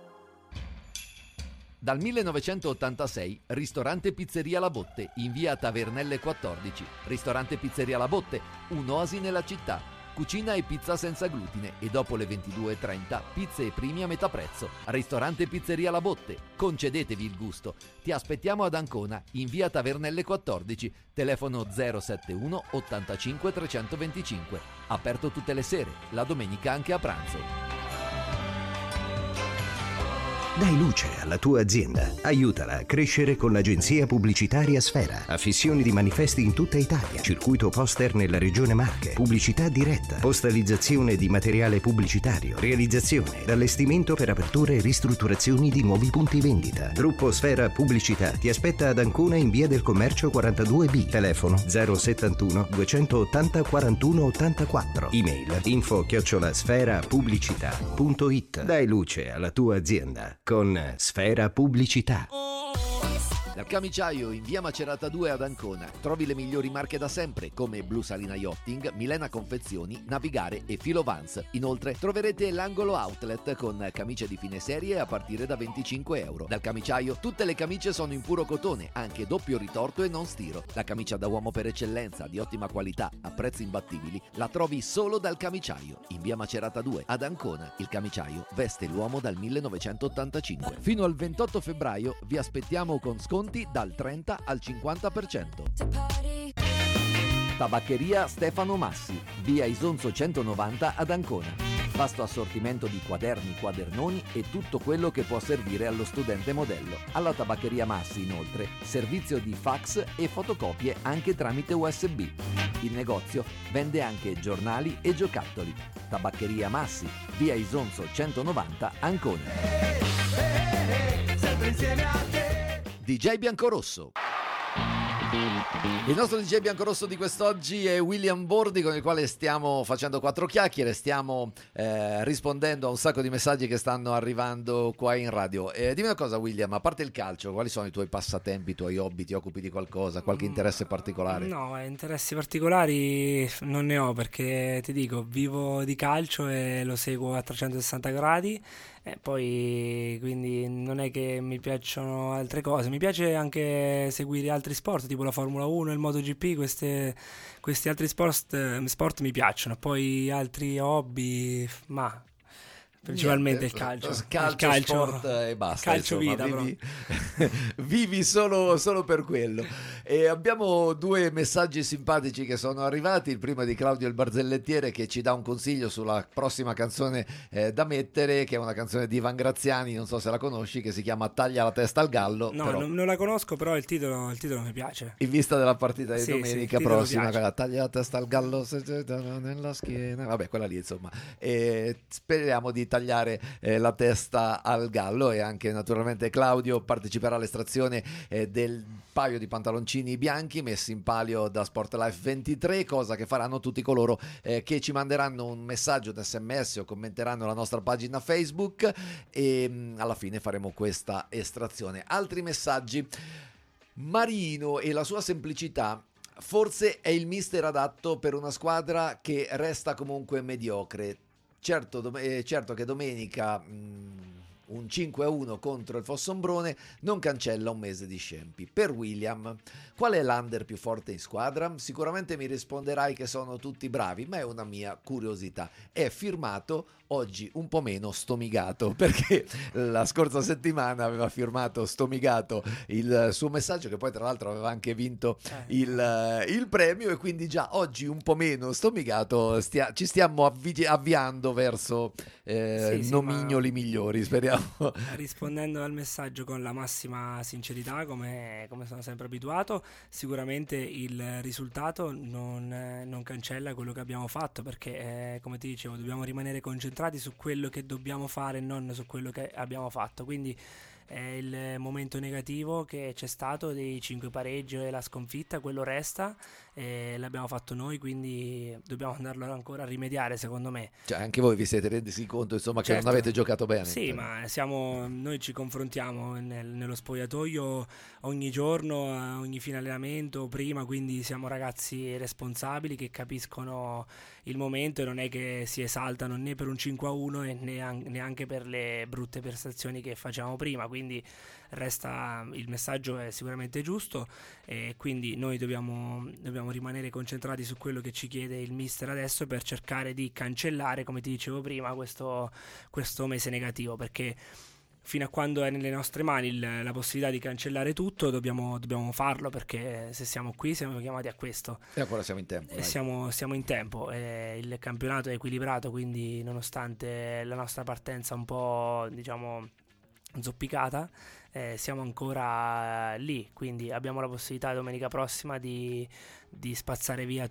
Dal millenovecentottantasei, ristorante Pizzeria La Botte, in via Tavernelle quattordici. Ristorante Pizzeria La Botte, un'oasi nella città. Cucina e pizza senza glutine e dopo le ventidue e trenta pizze e primi a metà prezzo. Ristorante Pizzeria La Botte, concedetevi il gusto. Ti aspettiamo ad Ancona, in via Tavernelle quattordici, telefono zero settantuno ottantacinque trecentoventicinque. Aperto tutte le sere, la domenica anche a pranzo. Dai luce alla tua azienda. Aiutala a crescere con l'agenzia pubblicitaria Sfera. Affissioni di manifesti in tutta Italia. Circuito poster nella regione Marche. Pubblicità diretta. Postalizzazione di materiale pubblicitario. Realizzazione ed allestimento per aperture e ristrutturazioni di nuovi punti vendita. Gruppo Sfera Pubblicità ti aspetta ad Ancona in via del Commercio quarantadue B. Telefono zero settantuno duecentottanta quarantuno ottantaquattro. Email info chiocciola sfera pubblicità punto it. Dai luce alla tua azienda con Sfera Pubblicità. Dal Camiciaio in via Macerata due ad Ancona trovi le migliori marche da sempre come Blu Salina Yachting, Milena Confezioni, Navigare e Filo Vans. Inoltre troverete l'angolo outlet con camicie di fine serie a partire da venticinque euro. Dal Camiciaio tutte le camicie sono in puro cotone, anche doppio ritorto e non stiro. La camicia da uomo per eccellenza, di ottima qualità, a prezzi imbattibili, la trovi solo dal Camiciaio in via Macerata due ad Ancona. Il Camiciaio veste l'uomo dal millenovecentottantacinque. Fino al ventotto febbraio vi aspettiamo con sconti dal trenta al cinquanta per cento. Tabaccheria Stefano Massi, via Isonzo centonovanta ad Ancona. Vasto assortimento di quaderni, quadernoni e tutto quello che può servire allo studente modello. Alla Tabaccheria Massi, inoltre, servizio di fax e fotocopie anche tramite U S B. Il negozio vende anche giornali e giocattoli. Tabaccheria Massi, via Isonzo centonovanta, Ancona. Sempre insieme a te. D J Biancorosso. Il nostro D J Biancorosso di quest'oggi è William Bordi, con il quale stiamo facendo quattro chiacchiere, stiamo eh, rispondendo a un sacco di messaggi che stanno arrivando qua in radio. Eh, dimmi una cosa, William, a parte il calcio, quali sono i tuoi passatempi, i tuoi hobby? Ti occupi di qualcosa, qualche interesse particolare? No, interessi particolari non ne ho, perché ti dico, vivo di calcio e lo seguo a trecentosessanta gradi. E poi quindi non è che mi piacciono altre cose, mi piace anche seguire altri sport tipo la Formula uno, il MotoGP, queste, questi altri sport, sport mi piacciono. Poi altri hobby, ma principalmente Niente, il calcio, calcio, il calcio sport e basta, calcio insomma, vita, vivi, vivi solo, solo per quello. E abbiamo due messaggi simpatici che sono arrivati. Il primo è di Claudio il Barzellettiere, che ci dà un consiglio sulla prossima canzone eh, da mettere, che è una canzone di Ivan Graziani, non so se la conosci, che si chiama Taglia la testa al gallo. No, però, non, non la conosco, però il titolo, il titolo mi piace. in vista della partita di Sì, domenica sì, prossima, quella, taglia la testa al gallo se te nella schiena, vabbè, quella lì insomma. E speriamo di tagliare eh, la testa al gallo. E anche naturalmente Claudio parteciperà all'estrazione eh, del paio di pantaloncini bianchi messi in palio da Sportlife ventitré, cosa che faranno tutti coloro eh, che ci manderanno un messaggio da sms o commenteranno la nostra pagina Facebook, e mh, alla fine faremo questa estrazione. Altri messaggi. Marino e la sua semplicità forse è il mister adatto per una squadra che resta comunque mediocre. Certo, dom- eh, certo che domenica mh, un cinque a uno contro il Fossombrone non cancella un mese di scempi. Per William, qual è l'under più forte in squadra? Sicuramente mi risponderai che sono tutti bravi, ma è una mia curiosità. È firmato oggi un po' meno Stomigato, perché la scorsa settimana aveva firmato Stomigato il suo messaggio, che poi tra l'altro aveva anche vinto il, il premio, e quindi già oggi un po' meno Stomigato, stia, ci stiamo avvi- avviando verso eh, Sì, sì, nomignoli ma- migliori, speriamo. Rispondendo al messaggio con la massima sincerità, come, come sono sempre abituato, sicuramente il risultato non, eh, non cancella quello che abbiamo fatto, perché eh, come ti dicevo dobbiamo rimanere concentrati su quello che dobbiamo fare e non su quello che abbiamo fatto. Quindi eh, il momento negativo che c'è stato dei cinque pareggi e la sconfitta, quello resta, e l'abbiamo fatto noi, quindi dobbiamo andarlo ancora a rimediare, secondo me. Cioè anche voi vi siete resi conto insomma che Certo. non avete giocato bene? Sì, ma siamo, noi ci confrontiamo nel- nello spogliatoio ogni giorno, a ogni fine allenamento, prima, quindi siamo ragazzi responsabili che capiscono il momento e non è che si esaltano né per un cinque a uno e nean- neanche per le brutte prestazioni che facevamo prima, quindi resta, il messaggio è sicuramente giusto, e quindi noi dobbiamo, dobbiamo rimanere concentrati su quello che ci chiede il mister adesso, per cercare di cancellare, come ti dicevo prima, questo, questo mese negativo, perché fino a quando è nelle nostre mani il- la possibilità di cancellare tutto dobbiamo, dobbiamo farlo, perché se siamo qui siamo chiamati a questo. E ancora siamo in tempo. E dai. siamo, siamo in tempo, e il campionato è equilibrato, quindi nonostante la nostra partenza un po', diciamo, zoppicata, eh, siamo ancora lì, quindi abbiamo la possibilità domenica prossima di, di spazzare via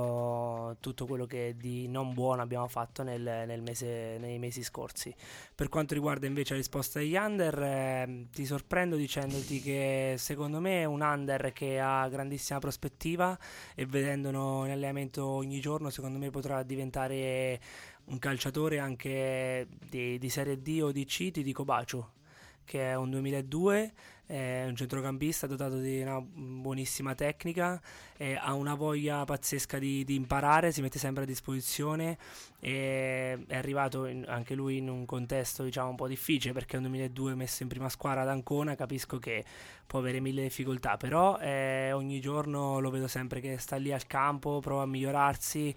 tutto, tutto quello che di non buono abbiamo fatto nel, nel mese, nei mesi scorsi. Per quanto riguarda invece la risposta degli under, eh, ti sorprendo dicendoti che secondo me è un under che ha grandissima prospettiva, e vedendolo in allenamento ogni giorno secondo me potrà diventare un calciatore anche di, di Serie D o di C. Ti dico Baciu, che è un duemiladue, è un centrocampista dotato di una buonissima tecnica, e ha una voglia pazzesca di, di imparare, si mette sempre a disposizione, e è arrivato in- anche lui in un contesto, diciamo, un po' difficile, perché è un duemiladue messo in prima squadra ad Ancona, capisco che può avere mille difficoltà, però eh, ogni giorno lo vedo sempre che sta lì al campo, prova a migliorarsi.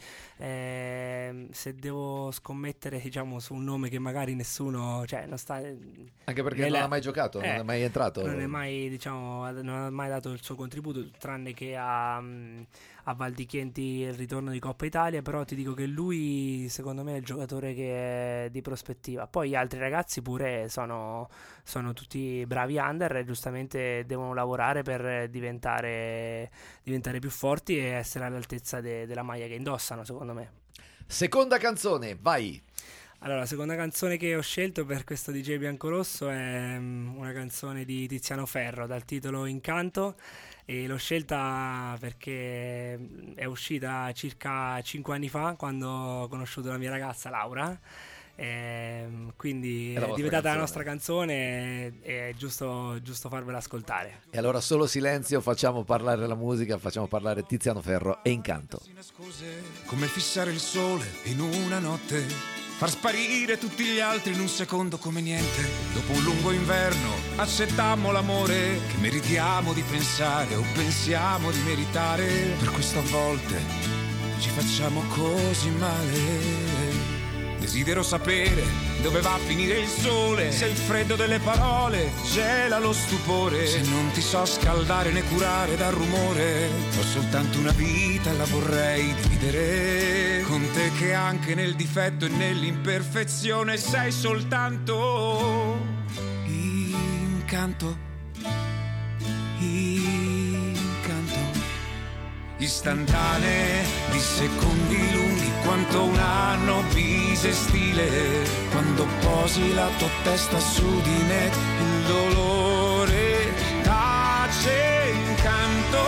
Eh, se devo scommettere, diciamo, su un nome che magari nessuno, cioè non sta, Anche perché nella- non ha mai giocato, non eh, è mai entrato. non è mai, diciamo, ad- non ha mai dato il suo contributo, tranne che a, mh, a Val di Chienti il ritorno di Coppa Italia, però ti dico che lui secondo me è il giocatore che è di prospettiva. Poi gli altri ragazzi pure sono, sono tutti bravi under, e giustamente devono lavorare per diventare, diventare più forti e essere all'altezza de- della maglia che indossano, secondo me. Seconda canzone, vai. Allora, la seconda canzone che ho scelto per questo D J Biancorosso è mm, una canzone di Tiziano Ferro dal titolo Incanto, e l'ho scelta perché mm, è uscita circa cinque anni fa, quando ho conosciuto la mia ragazza Laura. Ehm, quindi È la è vostra diventata la canzone. nostra canzone, e è giusto, giusto farvela ascoltare. E allora solo silenzio, facciamo parlare la musica, facciamo parlare Tiziano Ferro e Incanto. Come fissare il sole in una notte, far sparire tutti gli altri in un secondo come niente. Dopo un lungo inverno accettammo l'amore che meritiamo di pensare o pensiamo di meritare. Per questo a volte ci facciamo così male. Desidero sapere dove va a finire il sole, se il freddo delle parole gela lo stupore, se non ti so scaldare né curare dal rumore. Ho soltanto una vita e la vorrei dividere con te, che anche nel difetto e nell'imperfezione sei soltanto incanto, incanto. Istantanee di secondi lunghi quanto un anno bisestile, quando posi la tua testa su di me il dolore tace incanto,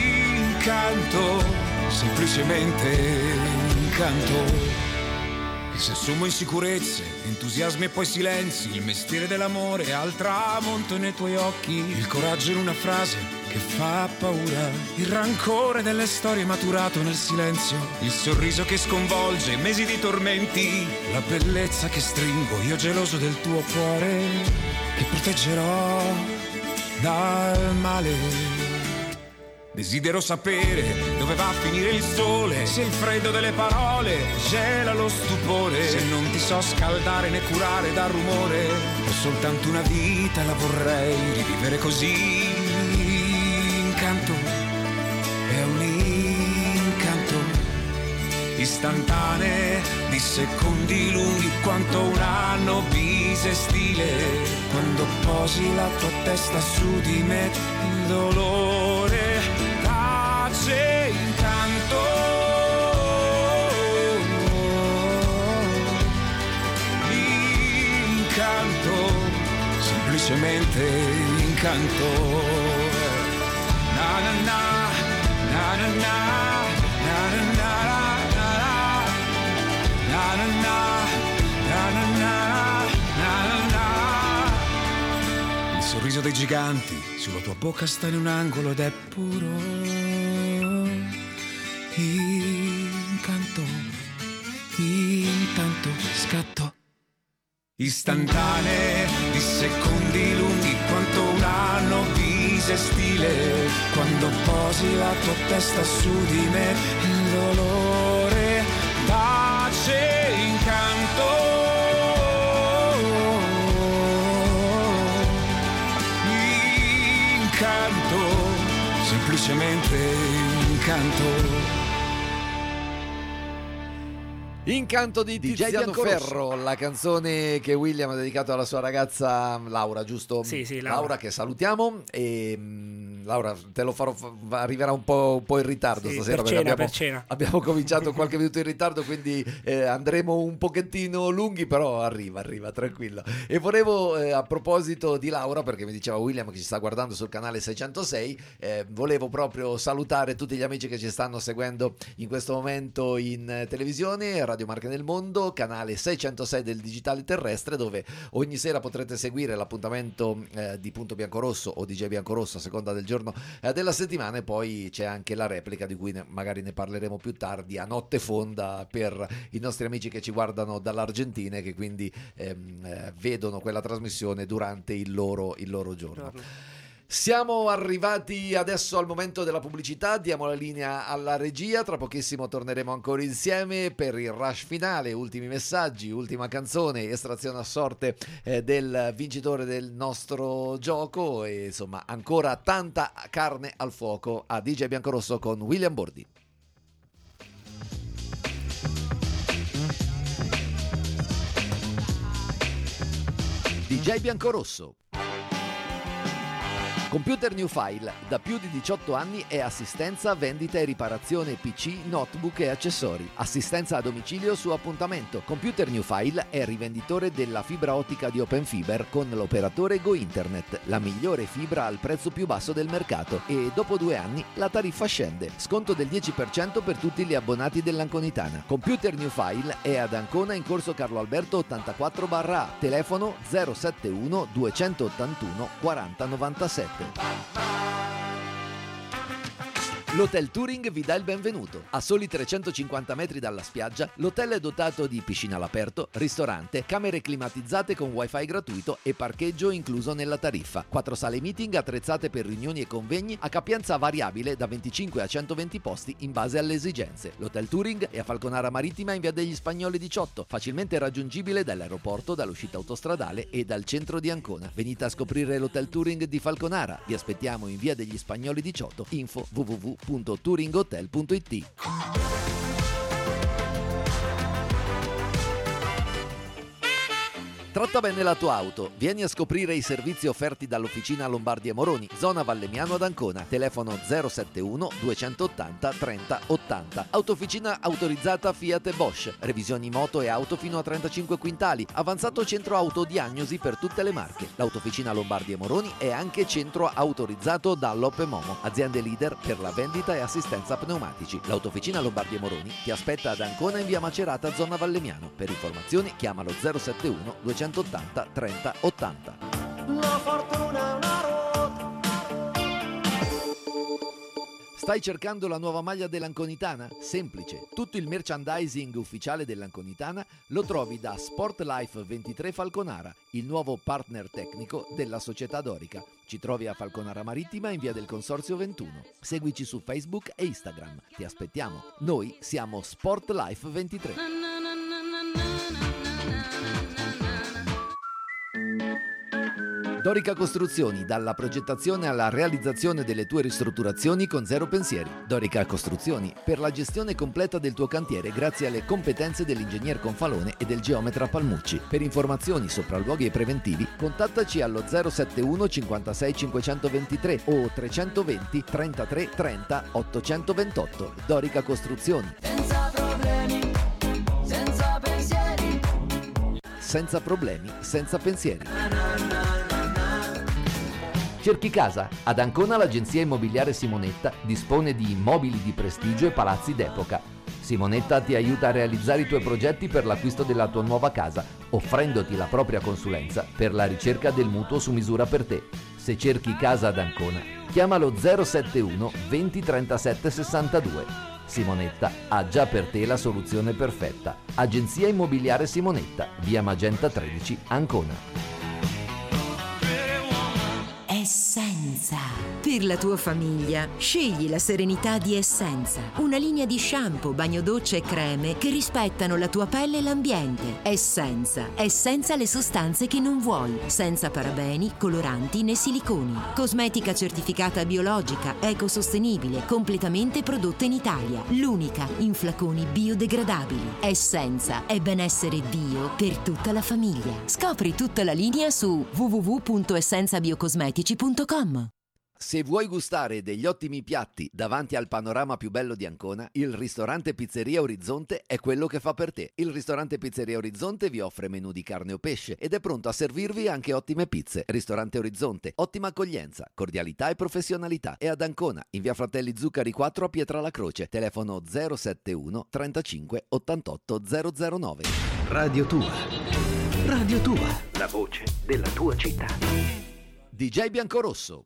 incanto, semplicemente incanto. che se sommo insicurezze, entusiasmi e poi silenzi, il mestiere dell'amore al tramonto nei tuoi occhi, il coraggio in una frase che fa paura, il rancore delle storie maturato nel silenzio, il sorriso che sconvolge mesi di tormenti, la bellezza che stringo io geloso del tuo cuore, che proteggerò dal male. Desidero sapere dove va a finire il sole, se il freddo delle parole gela lo stupore, se non ti so scaldare né curare dal rumore, ho soltanto una vita, la vorrei rivivere così. Incanto è un incanto, istantanee di secondi lunghi quanto un anno bisestile, quando posi la tua testa su di me il dolore tace incanto, incanto, semplicemente incanto. Na na na, na na na, na na na, na na na, na na na, na na. Il sorriso dei giganti sulla tua bocca sta in un angolo ed è puro incanto, intanto scatto. Istantanee di secondi lunghi quanto un anno bisestile, quando posi la tua testa su di me il dolore tace incanto, incanto, semplicemente incanto. Incanto di D J Tiziano Biancorosso. Ferro, la canzone che William ha dedicato alla sua ragazza Laura, giusto? Sì, sì, Laura. Laura. Che salutiamo e mh, Laura, te lo farò, fa- arriverà un po', un po' in ritardo Sì, stasera per perché cena, abbiamo, per cena. abbiamo cominciato qualche minuto in ritardo, quindi eh, andremo un pochettino lunghi, però arriva, arriva, tranquillo. E volevo, eh, a proposito di Laura, perché mi diceva William che ci sta guardando sul canale seicentosei, eh, volevo proprio salutare tutti gli amici che ci stanno seguendo in questo momento in eh, televisione, Radio Marche nel Mondo, canale seicentosei del digitale terrestre, dove ogni sera potrete seguire l'appuntamento eh, di Punto Biancorosso o D J Biancorosso a seconda del giorno eh, della settimana, e poi c'è anche la replica di cui ne, magari ne parleremo più tardi a notte fonda per i nostri amici che ci guardano dall'Argentina e che quindi ehm, eh, vedono quella trasmissione durante il loro, il loro giorno. Giorno. Siamo arrivati adesso al momento della pubblicità, diamo la linea alla regia, tra pochissimo torneremo ancora insieme per il rush finale, ultimi messaggi, ultima canzone, estrazione a sorte eh, del vincitore del nostro gioco e insomma ancora tanta carne al fuoco a D J Biancorosso con William Bordi. D J Biancorosso. Computer New File, da più di diciotto anni è assistenza, vendita e riparazione P C, notebook e accessori. Assistenza a domicilio su appuntamento. Computer New File è rivenditore della fibra ottica di Open Fiber con l'operatore Go Internet, la migliore fibra al prezzo più basso del mercato, e dopo due anni la tariffa scende. Sconto del dieci per cento per tutti gli abbonati dell'Anconitana. Computer New File è ad Ancona in corso Carlo Alberto ottantaquattro barra A, telefono zero sette uno duecentottantuno quaranta novantasette. L'Hotel Touring vi dà il benvenuto. A soli trecentocinquanta metri dalla spiaggia, l'hotel è dotato di piscina all'aperto, ristorante, camere climatizzate con wifi gratuito e parcheggio incluso nella tariffa. Quattro sale meeting attrezzate per riunioni e convegni a capienza variabile da venticinque a centoventi posti in base alle esigenze. L'Hotel Touring è a Falconara Marittima in via degli Spagnoli diciotto, facilmente raggiungibile dall'aeroporto, dall'uscita autostradale e dal centro di Ancona. Venite a scoprire l'Hotel Touring di Falconara. Vi aspettiamo in via degli Spagnoli diciotto. Info w w w punto touringhotel punto i t. Tratta bene la tua auto. Vieni a scoprire i servizi offerti dall'Officina Lombardi e Moroni, zona Vallemmiano ad Ancona. Telefono zero sette uno duecentottanta trenta ottanta. Autofficina autorizzata Fiat e Bosch. Revisioni moto e auto fino a trentacinque quintali. Avanzato centro autodiagnosi per tutte le marche. L'Autofficina Lombardi e Moroni è anche centro autorizzato Dunlop e Momo, aziende leader per la vendita e assistenza pneumatici. L'Autofficina Lombardi e Moroni ti aspetta ad Ancona in via Macerata, zona Vallemmiano. Per informazioni chiamalo zero sette uno duecentottanta trenta ottanta. La fortuna è una ruota. Stai cercando la nuova maglia dell'Anconitana? Semplice, tutto il merchandising ufficiale dell'Anconitana lo trovi da Sportlife ventitré Falconara, il nuovo partner tecnico della società Dorica. Ci trovi a Falconara Marittima in via del Consorzio ventuno. Seguici su Facebook e Instagram. Ti aspettiamo. Noi siamo Sportlife ventitré. Dorica Costruzioni, dalla progettazione alla realizzazione delle tue ristrutturazioni con zero pensieri. Dorica Costruzioni, per la gestione completa del tuo cantiere grazie alle competenze dell'ingegner Confalone e del geometra Palmucci. Per informazioni, sopralluoghi e preventivi, contattaci allo zero sette uno cinquantasei cinquecentoventitré o trecentoventi trentatré trenta ottocentoventotto. Dorica Costruzioni. Senza problemi, senza pensieri. Senza problemi, senza pensieri. Cerchi casa? Ad Ancona l'agenzia immobiliare Simonetta dispone di immobili di prestigio e palazzi d'epoca. Simonetta ti aiuta a realizzare i tuoi progetti per l'acquisto della tua nuova casa, offrendoti la propria consulenza per la ricerca del mutuo su misura per te. Se cerchi casa ad Ancona, chiamalo zero sette uno venti trentasette sessantadue. Simonetta ha già per te la soluzione perfetta. Agenzia immobiliare Simonetta, via Magenta tredici, Ancona. Essenza. Per la tua famiglia, scegli la serenità di Essenza. Una linea di shampoo, bagno doccia e creme che rispettano la tua pelle e l'ambiente. Essenza. È senza le sostanze che non vuoi. Senza parabeni, coloranti né siliconi. Cosmetica certificata biologica, ecosostenibile, completamente prodotta in Italia. L'unica in flaconi biodegradabili. Essenza è benessere bio per tutta la famiglia. Scopri tutta la linea su w w w punto essenza biocosmetici punto com. Se vuoi gustare degli ottimi piatti davanti al panorama più bello di Ancona, il ristorante Pizzeria Orizzonte è quello che fa per te. Il ristorante Pizzeria Orizzonte vi offre menù di carne o pesce ed è pronto a servirvi anche ottime pizze. Ristorante Orizzonte, ottima accoglienza, cordialità e professionalità. È ad Ancona, in via Fratelli Zuccari quattro a Pietralacroce. Telefono zero sette uno trentacinque ottantotto zero zero nove. Radio Tua. Radio Tua, la voce della tua città. D J Biancorosso.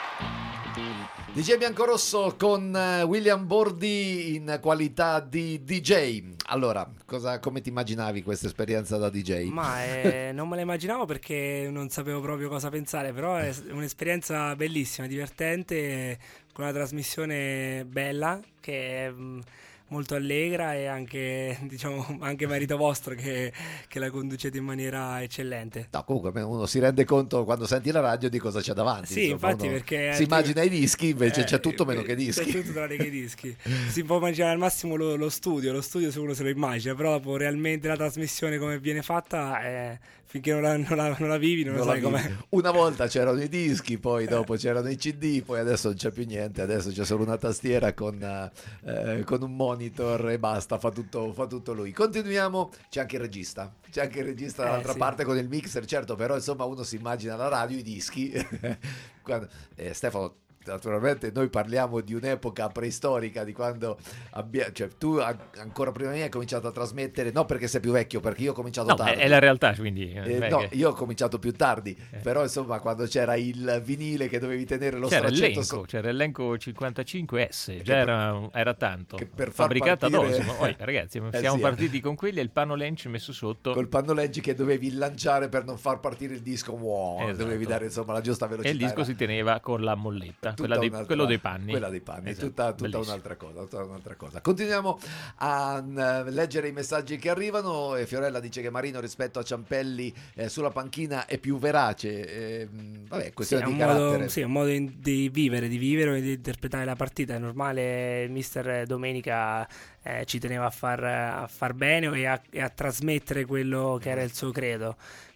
D J Biancorosso con William Bordi in qualità di D J. Allora, cosa, come ti immaginavi questa esperienza da D J? Ma eh, non me la immaginavo perché non sapevo proprio cosa pensare, però è un'esperienza bellissima, divertente, con una trasmissione bella che è mh, molto allegra e anche, diciamo, anche merito vostro che, che la conducete in maniera eccellente. No, comunque uno si rende conto quando senti la radio di cosa c'è davanti. Sì, insomma, infatti, perché si immagina i dischi, invece eh, c'è tutto meno che dischi. C'è tutto tranne che i dischi. Si può immaginare al massimo lo, lo studio, lo studio se uno se lo immagina, però dopo realmente la trasmissione come viene fatta, eh, finché non la, non, la, non la vivi non, non lo sai com'è. Una volta c'erano i dischi, poi dopo c'erano i C D, poi adesso non c'è più niente, adesso c'è solo una tastiera con, eh, con un monitor e basta, fa tutto, fa tutto lui. Continuiamo, c'è anche il regista, c'è anche il regista eh, dall'altra sì. parte con il mixer, certo, però insomma uno si immagina la radio, i dischi. Quando, eh, Stefano, naturalmente noi parliamo di un'epoca preistorica, di quando abbia, cioè tu ancora prima di me hai cominciato a trasmettere, non perché sei più vecchio, perché io ho cominciato no, tardi. È la realtà, quindi eh, no, io ho cominciato più tardi, eh. però insomma quando c'era il vinile che dovevi tenere lo c'era straccetto l'elenco, so- c'era l'elenco cinquantacinque S, già per, era, era tanto che per far fabbricata partire... ad Osimo. Oh, ragazzi, eh, siamo sì, partiti eh. con quelli e il panno Lench messo sotto col panno Lench che dovevi lanciare per non far partire il disco. Wow, esatto. Dovevi dare insomma la giusta velocità, e il disco era... si teneva con la molletta, quella dei, quello dei panni, quella dei panni, esatto. tutta, tutta un'altra cosa, tutta un'altra cosa. Continuiamo a uh, leggere i messaggi che arrivano. E Fiorella dice che Marino rispetto a Ciampelli eh, sulla panchina è più verace. Eh, vabbè, questione sì, di è carattere. Modo, sì, è un modo in, di vivere, di vivere e di interpretare la partita. È normale, il mister Domenica eh, ci teneva a far, a far bene e a, e a trasmettere quello che era il suo credo.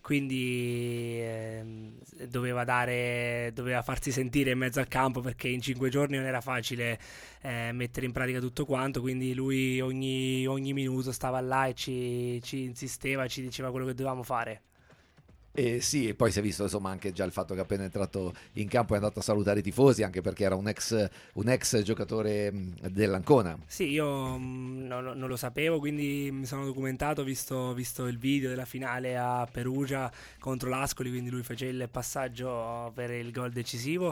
quindi eh, doveva dare doveva farsi sentire in mezzo al campo, perché in cinque giorni non era facile eh, mettere in pratica tutto quanto, quindi lui ogni, ogni minuto stava là e ci, ci insisteva, ci diceva quello che dovevamo fare. E sì, e poi si è visto insomma anche già il fatto che appena entrato in campo è andato a salutare i tifosi, anche perché era un ex, un ex giocatore dell'Ancona. Sì, io mh, non, non lo sapevo, quindi mi sono documentato, ho visto, visto il video della finale a Perugia contro l'Ascoli, quindi lui fece il passaggio per il gol decisivo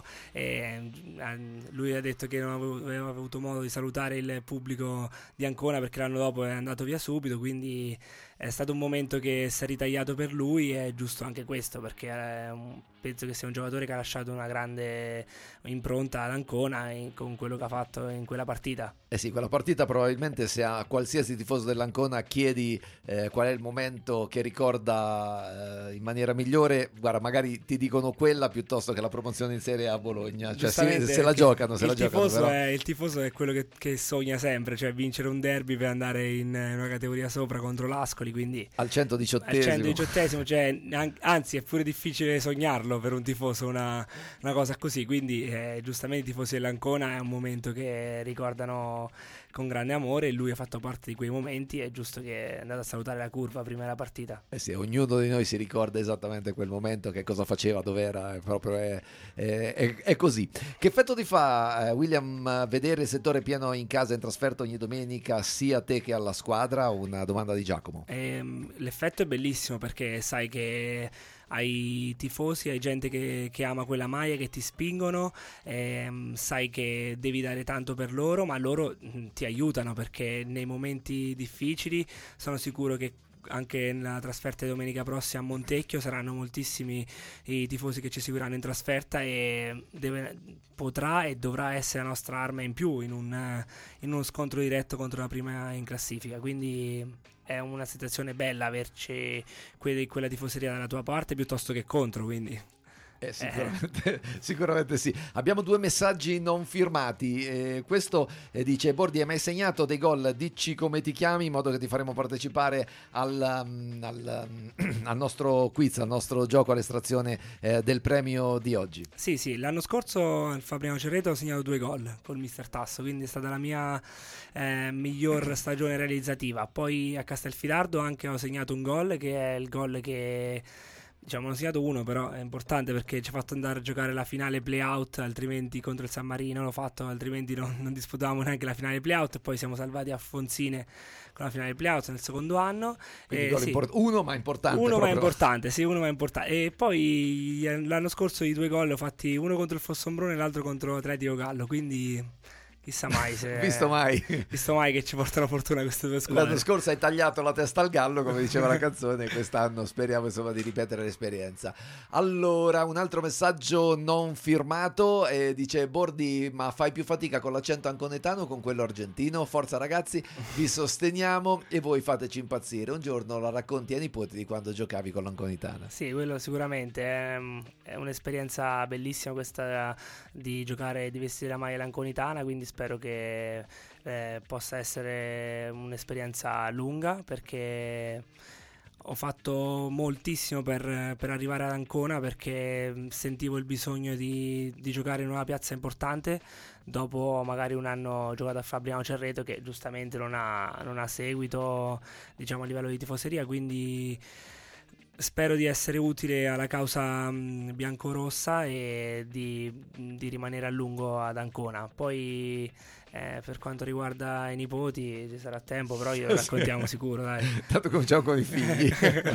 e eh, lui ha detto che non avevo, aveva avuto modo di salutare il pubblico di Ancona perché l'anno dopo è andato via subito, quindi è stato un momento che si è ritagliato per lui, è giusto anche questo, perché è un, penso che sia un giocatore che ha lasciato una grande impronta ad Ancona in, con quello che ha fatto in quella partita. Eh sì, quella partita probabilmente, se a qualsiasi tifoso dell'Ancona chiedi eh, qual è il momento che ricorda eh, in maniera migliore, guarda, magari ti dicono quella piuttosto che la promozione in Serie A a Bologna, cioè se, se la giocano, se la giocano però. È, il tifoso è quello che, che sogna sempre, cioè vincere un derby per andare in una categoria sopra contro l'Ascoli, quindi al centodiciottesimo, al centodiciottesimo cioè, anzi è pure difficile sognarlo per un tifoso una, una cosa così, quindi eh, giustamente i tifosi dell'Ancona è un momento che ricordano con grande amore e lui ha fatto parte di quei momenti, è giusto che è andato a salutare la curva prima della partita. Eh sì, ognuno di noi si ricorda esattamente quel momento, che cosa faceva, dov'era, è proprio è, è, è, è così. Che effetto ti fa, eh, William, vedere il settore pieno in casa in trasferta ogni domenica, sia a te che alla squadra? Una domanda di Giacomo. Ehm, l'effetto è bellissimo, perché sai che hai tifosi, hai gente che, che ama quella maglia, che ti spingono, ehm, sai che devi dare tanto per loro, ma loro mh, ti aiutano, perché nei momenti difficili sono sicuro che anche nella trasferta di domenica prossima a Montecchio saranno moltissimi i tifosi che ci seguiranno in trasferta e deve, potrà e dovrà essere la nostra arma in più in, un, in uno scontro diretto contro la prima in classifica, quindi è una situazione bella averci que- quella tifoseria dalla tua parte piuttosto che contro, quindi Eh, sicuramente, eh. sicuramente sì. Abbiamo due messaggi non firmati. Eh, questo eh, dice: Bordi, hai mai segnato dei gol? Dici come ti chiami, in modo che ti faremo partecipare al, um, al, um, al nostro quiz, al nostro gioco all'estrazione eh, del premio di oggi. Sì, sì, l'anno scorso al Fabriano Cerreto ho segnato due gol col mister Tasso, quindi è stata la mia eh, miglior stagione realizzativa. Poi a Castelfidardo anche ho segnato un gol, che è il gol che, diciamo, ho segnato uno, però è importante perché ci ha fatto andare a giocare la finale play-out, altrimenti contro il San Marino l'ho fatto, altrimenti non, non disputavamo neanche la finale play-out, e poi siamo salvati a Fonzine con la finale play-out nel secondo anno. Quindi eh, sì. import- uno ma importante. Uno proprio. ma importante, sì, uno ma importante. E poi l'anno scorso i due gol ho fatti, uno contro il Fossombrone e l'altro contro Atletico Gallo, quindi chissà mai se visto mai visto mai che ci portano fortuna queste due squadre. L'anno scorso hai tagliato la testa al gallo, come diceva la canzone, quest'anno speriamo insomma di ripetere l'esperienza. Allora, un altro messaggio non firmato, eh, dice: Bordi, ma fai più fatica con l'accento anconetano o con quello argentino? Forza ragazzi, vi sosteniamo e voi fateci impazzire. Un giorno la racconti ai nipoti di quando giocavi con l'anconetana. Sì, quello sicuramente è, è un'esperienza bellissima questa di giocare, di vestire la maglia l'anconetana, quindi spero che eh, possa essere un'esperienza lunga, perché ho fatto moltissimo per, per arrivare ad Ancona, perché sentivo il bisogno di, di giocare in una piazza importante dopo magari un anno giocato a Fabriano Cerreto, che giustamente non ha, non ha seguito, diciamo, a livello di tifoseria, quindi spero di essere utile alla causa mh, biancorossa e di, di rimanere a lungo ad Ancona. Poi eh, per quanto riguarda i nipoti ci sarà tempo, però io raccontiamo sicuro, dai. Intanto cominciamo con i figli.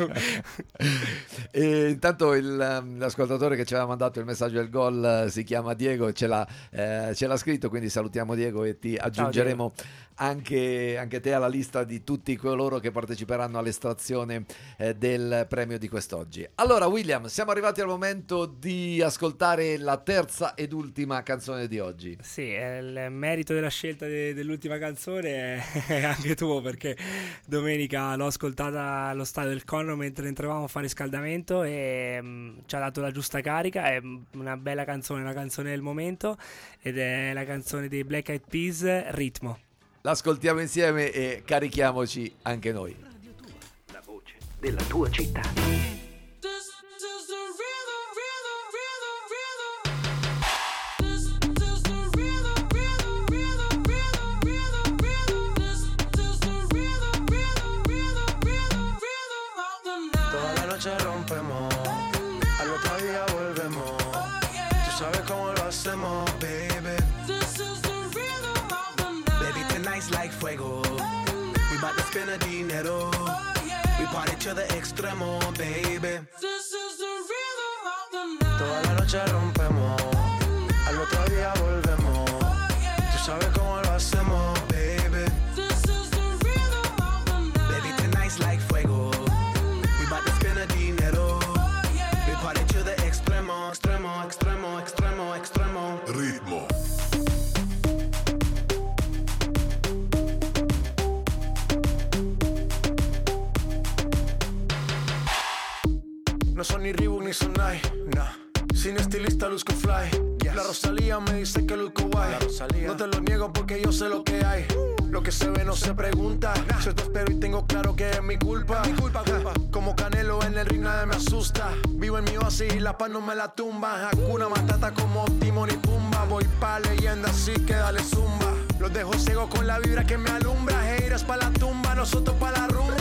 E intanto il, l'ascoltatore che ci aveva mandato il messaggio del gol si chiama Diego, ce l'ha, eh, ce l'ha scritto, quindi salutiamo Diego e ti aggiungeremo anche, anche te alla lista di tutti coloro che parteciperanno all'estrazione eh, del premio di quest'oggi. Allora William, siamo arrivati al momento di ascoltare la terza ed ultima canzone di oggi. Sì, il merito della scelta de- dell'ultima canzone è anche tuo, perché domenica l'ho ascoltata allo stadio del Conno mentre entravamo a fare riscaldamento e mh, ci ha dato la giusta carica. È una bella canzone, una canzone del momento, ed è la canzone dei Black Eyed Peas, Ritmo. L'ascoltiamo insieme e carichiamoci anche noi. Radio Tua, la voce della tua città. bout to spend a dinero. We party to the extremo, baby. This is the rhythm of the night. Toda la noche rompemos, al otro día volvemos. Tú sabes cómo lo hacemos, baby. This is the rhythm of the night. Baby, tonight's like fuego. We bout to spend a dinero. We party to the extremo, extremo, extremo, extremo, extremo. Ritmo. No son ni Reebok ni Sonai, nah. Sin estilista luzco fly, yes. La Rosalía me dice que luzco guay. No te lo niego porque yo sé lo que hay. Lo que se ve no se pregunta, nah. Yo te espero y tengo claro que es mi culpa, mi culpa, culpa. Como Canelo en el ring nadie me asusta. Vivo en mi oasis y la paz no me la tumba. Hakuna Matata como Timon y Pumba. Voy pa' leyenda así que dale zumba. Los dejo ciego con la vibra que me alumbra. Heiras pa' la tumba, nosotros pa' la rumba.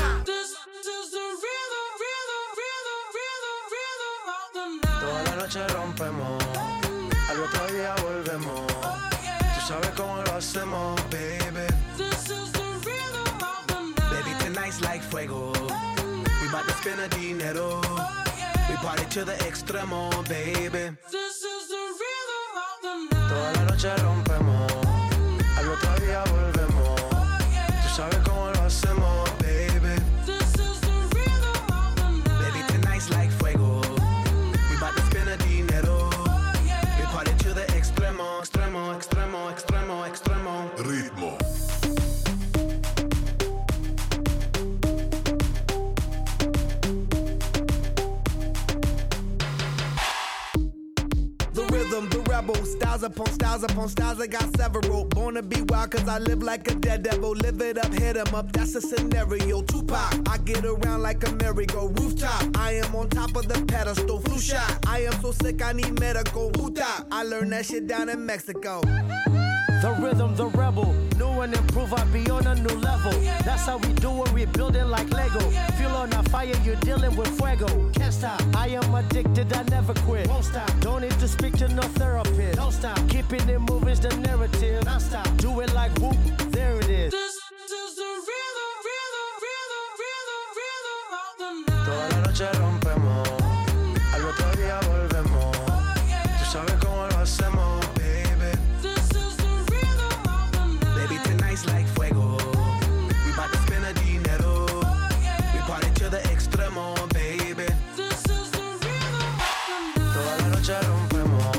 Toda la noche rompemos, al otro día volvemos. Tú sabes cómo lo hacemos, baby. This is the rhythm of the night. Baby, tonight's like fuego. We bout to spend a dinero. We party to the extremo, baby. This is the rhythm of the night. Toda la noche rompemos, al otro día volvemos. Tú sabes cómo lo hacemos, baby. This is the rhythm of the night. Baby, tonight's like fuego. We party to the extremo, extremo, extremo, extremo, extremo. Ritmo. The rhythm, the rebel, styles upon styles upon styles, I got several. Born to be wild cause I live like a dead devil. Live it up, hit 'em up, that's a scenario. Tupac, I get around like a merry-go. Rooftop, I am on top of the pedestal. Flu shot, I am so sick I need medical. Puta, I learned that shit down in Mexico. The rhythm, the rebel, new and improve, I be on a new level. That's how we do it, we building like Lego. Feel on a fire, you're dealing with fuego. Can't stop, I am addicted, I never quit. Won't stop, don't need to speak to no therapist. Don't stop, keeping it moving's the narrative. Non stop, do it like whoop, there it is. This is the rhythm, rhythm, rhythm, rhythm, rhythm of the night. Toda la noche rompemos, al otro día volvemos. Tú sabes cómo lo hacemos, baby. This is the rhythm of the night. Baby, tonight's like fuego. We bout to spend a dinero. We party to the extremo, baby. This is the rhythm of the night. Toda la noche rompemos,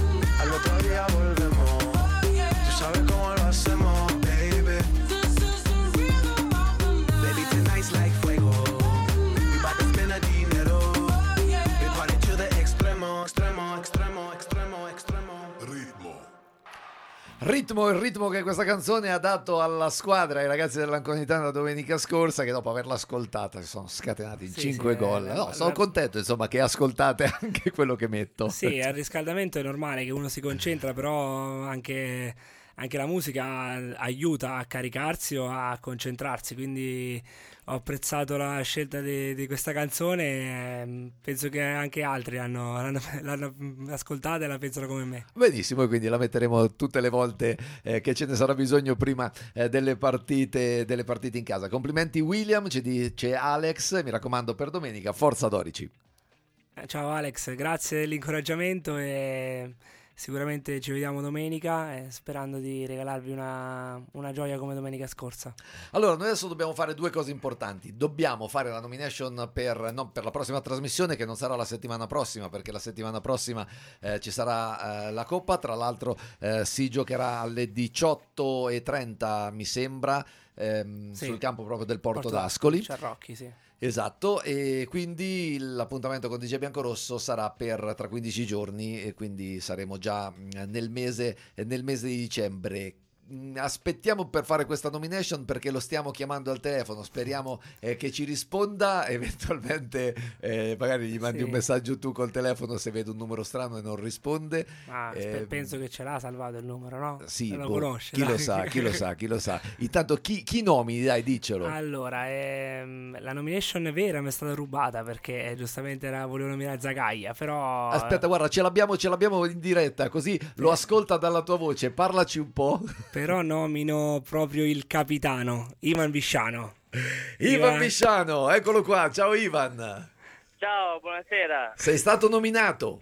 al otro día volvemos. Tú sabes cómo lo hacemos, baby. This is the rhythm of the night. Baby, tonight's like fuego. We bout to spend a dinero. We party to the extremo, extremo, extremo, extremo, extremo. Ritmo. Ritmo, il ritmo che questa canzone ha dato alla squadra, ai ragazzi dell'Anconitana domenica scorsa, che dopo averla ascoltata si sono scatenati in Sì, cinque sì, gol. eh, No, la- sono contento insomma che ascoltate anche quello che metto. Sì, al riscaldamento è normale che uno si concentra, però anche, anche la musica aiuta a caricarsi o a concentrarsi, quindi ho apprezzato la scelta di, di questa canzone, e penso che anche altri l'hanno, l'hanno, l'hanno ascoltata e la pensano come me. Benissimo, e quindi la metteremo tutte le volte eh, che ce ne sarà bisogno prima eh, delle partite delle partite in casa. Complimenti William, ci dice Alex, mi raccomando per domenica, forza Dorici. Eh, Ciao Alex, grazie dell'incoraggiamento e sicuramente ci vediamo domenica, eh, sperando di regalarvi una, una gioia come domenica scorsa. Allora, noi adesso dobbiamo fare due cose importanti. Dobbiamo fare la nomination per, no, per la prossima trasmissione, che non sarà la settimana prossima, perché la settimana prossima eh, ci sarà eh, la Coppa. Tra l'altro eh, si giocherà alle diciotto e trenta, mi sembra, ehm, Sì. sul campo proprio del Porto, Porto d'Ascoli. Ciarrocchi, sì. Esatto, e quindi l'appuntamento con D J Biancorosso sarà per tra quindici giorni, e quindi saremo già mm, nel mese, nel mese di dicembre. Mm, Aspettiamo per fare questa nomination perché lo stiamo chiamando al telefono, speriamo eh, che ci risponda, eventualmente eh, magari gli mandi Sì. un messaggio tu col telefono se vede un numero strano e non risponde. Ma Eh, spe- penso che ce l'ha salvato il numero, no? Sì, lo boh, conosce. chi dai. lo sa, chi lo sa, chi lo sa. Intanto chi, chi nomini, dai, diccelo. Allora, ehm, la nomination vera mi è stata rubata perché eh, giustamente era, volevo nominare Zagaia, però... Aspetta, guarda, ce l'abbiamo, ce l'abbiamo in diretta, così lo ascolta dalla tua voce, parlaci un po'. Però nomino proprio il capitano, Ivan Visciano. Ivan Bisciano, eccolo qua, ciao Ivan. Ciao, buonasera. Sei stato nominato.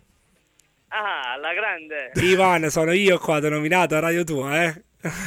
Ah, alla grande. Ivan, sono io qua, ti ho nominato a radio tua, eh?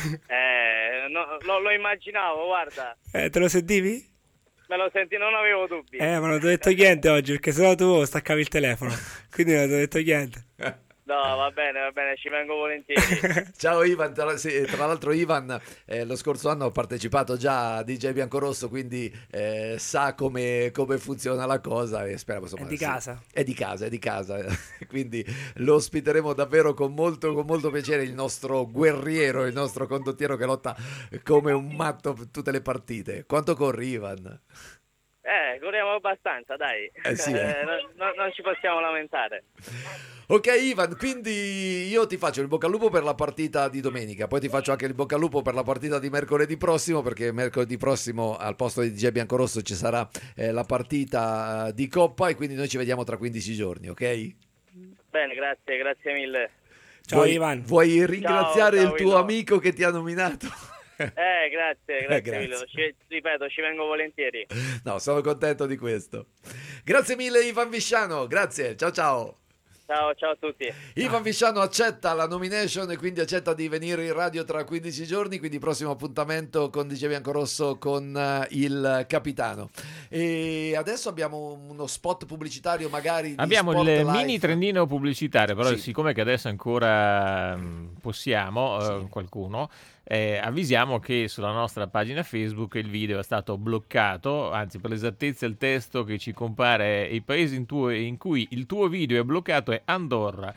Eh, no, lo, lo immaginavo, guarda. Eh, te lo sentivi? Me lo senti, non avevo dubbi. Eh, ma non ti ho detto niente oggi, perché sennò tu staccavi il telefono. Quindi non ti ho detto niente. No, va bene, va bene, ci vengo volentieri. Ciao Ivan, tra, sì, tra l'altro Ivan eh, lo scorso anno ha partecipato già a D J Biancorosso, quindi eh, sa come, come funziona la cosa e speriamo, insomma, È di sì, casa. è di casa, è di casa, quindi lo ospiteremo davvero con molto, con molto piacere, il nostro guerriero, il nostro condottiero che lotta come un matto per tutte le partite. Quanto corri Ivan? Eh, corriamo abbastanza, dai. Eh sì, eh. Eh, non, non- non ci possiamo lamentare. Ok Ivan, quindi io ti faccio il bocca al lupo per la partita di domenica, poi ti faccio anche il bocca al lupo per la partita di mercoledì prossimo, perché mercoledì prossimo al posto di D J Biancorosso ci sarà eh, la partita eh, di Coppa e quindi noi ci vediamo tra quindici giorni, ok? Bene, grazie, grazie mille. Ciao vuoi, Ivan. Vuoi ringraziare Ciao, ciao, il tuo Ivan. amico che ti ha nominato? Eh, grazie, grazie, grazie. mille. Ci- ripeto, ci vengo volentieri. No, sono contento di questo. Grazie mille Ivan Bisciano, grazie, ciao ciao. Ciao, ciao a tutti. Ivan Bisciano accetta la nomination e quindi accetta di venire in radio tra quindici giorni, quindi prossimo appuntamento con D J Biancorosso con uh, il capitano. E adesso abbiamo uno spot pubblicitario magari di Abbiamo Sport il Life. mini trenino pubblicitario, però Sì. siccome che adesso ancora mh, possiamo, eh, qualcuno, eh, avvisiamo che sulla nostra pagina Facebook il video è stato bloccato, anzi per l'esattezza il testo che ci compare, i paesi in, tuo- in cui il tuo video è bloccato è Andorra,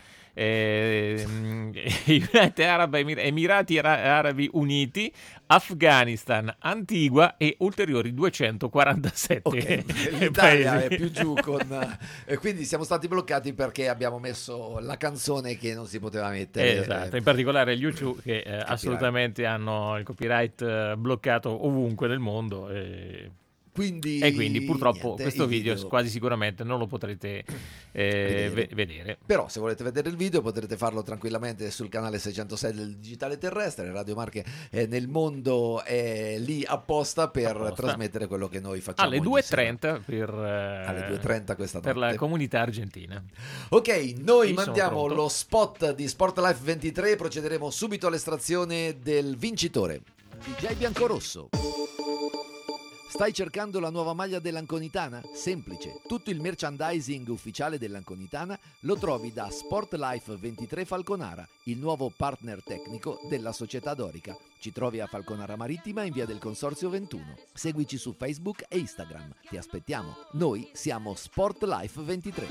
eh, United Arab Emir- Emirati Ara- Arabi Uniti, Afghanistan, Antigua e ulteriori duecentoquarantasette Ok, l'Italia paesi. è più giù con e quindi siamo stati bloccati perché abbiamo messo la canzone che non si poteva mettere. Esatto, in particolare gli U C che eh, assolutamente hanno il copyright eh, bloccato ovunque nel mondo e, Quindi, e quindi purtroppo niente, questo il video, video- quasi sicuramente non lo potrete eh, Vedere. ve- vedere. Però se volete vedere il video potrete farlo tranquillamente sul canale seicentosei del Digitale Terrestre. Radio Marche eh, nel mondo è lì apposta per Apposta. trasmettere quello che noi facciamo Alle ogni due e sera. trenta per, eh, Alle due e trenta questa per la notte. comunità argentina. Ok, noi Io sono mandiamo pronto. lo spot di Sport Life ventitré, procederemo subito all'estrazione del vincitore. D J Biancorosso. Stai cercando la nuova maglia dell'Anconitana? Semplice, tutto il merchandising ufficiale dell'Anconitana lo trovi da Sport Life ventitré Falconara, il nuovo partner tecnico della società dorica. Ci trovi a Falconara Marittima in via del Consorzio ventuno. Seguici su Facebook e Instagram. Ti aspettiamo. Noi siamo Sport Life ventitré.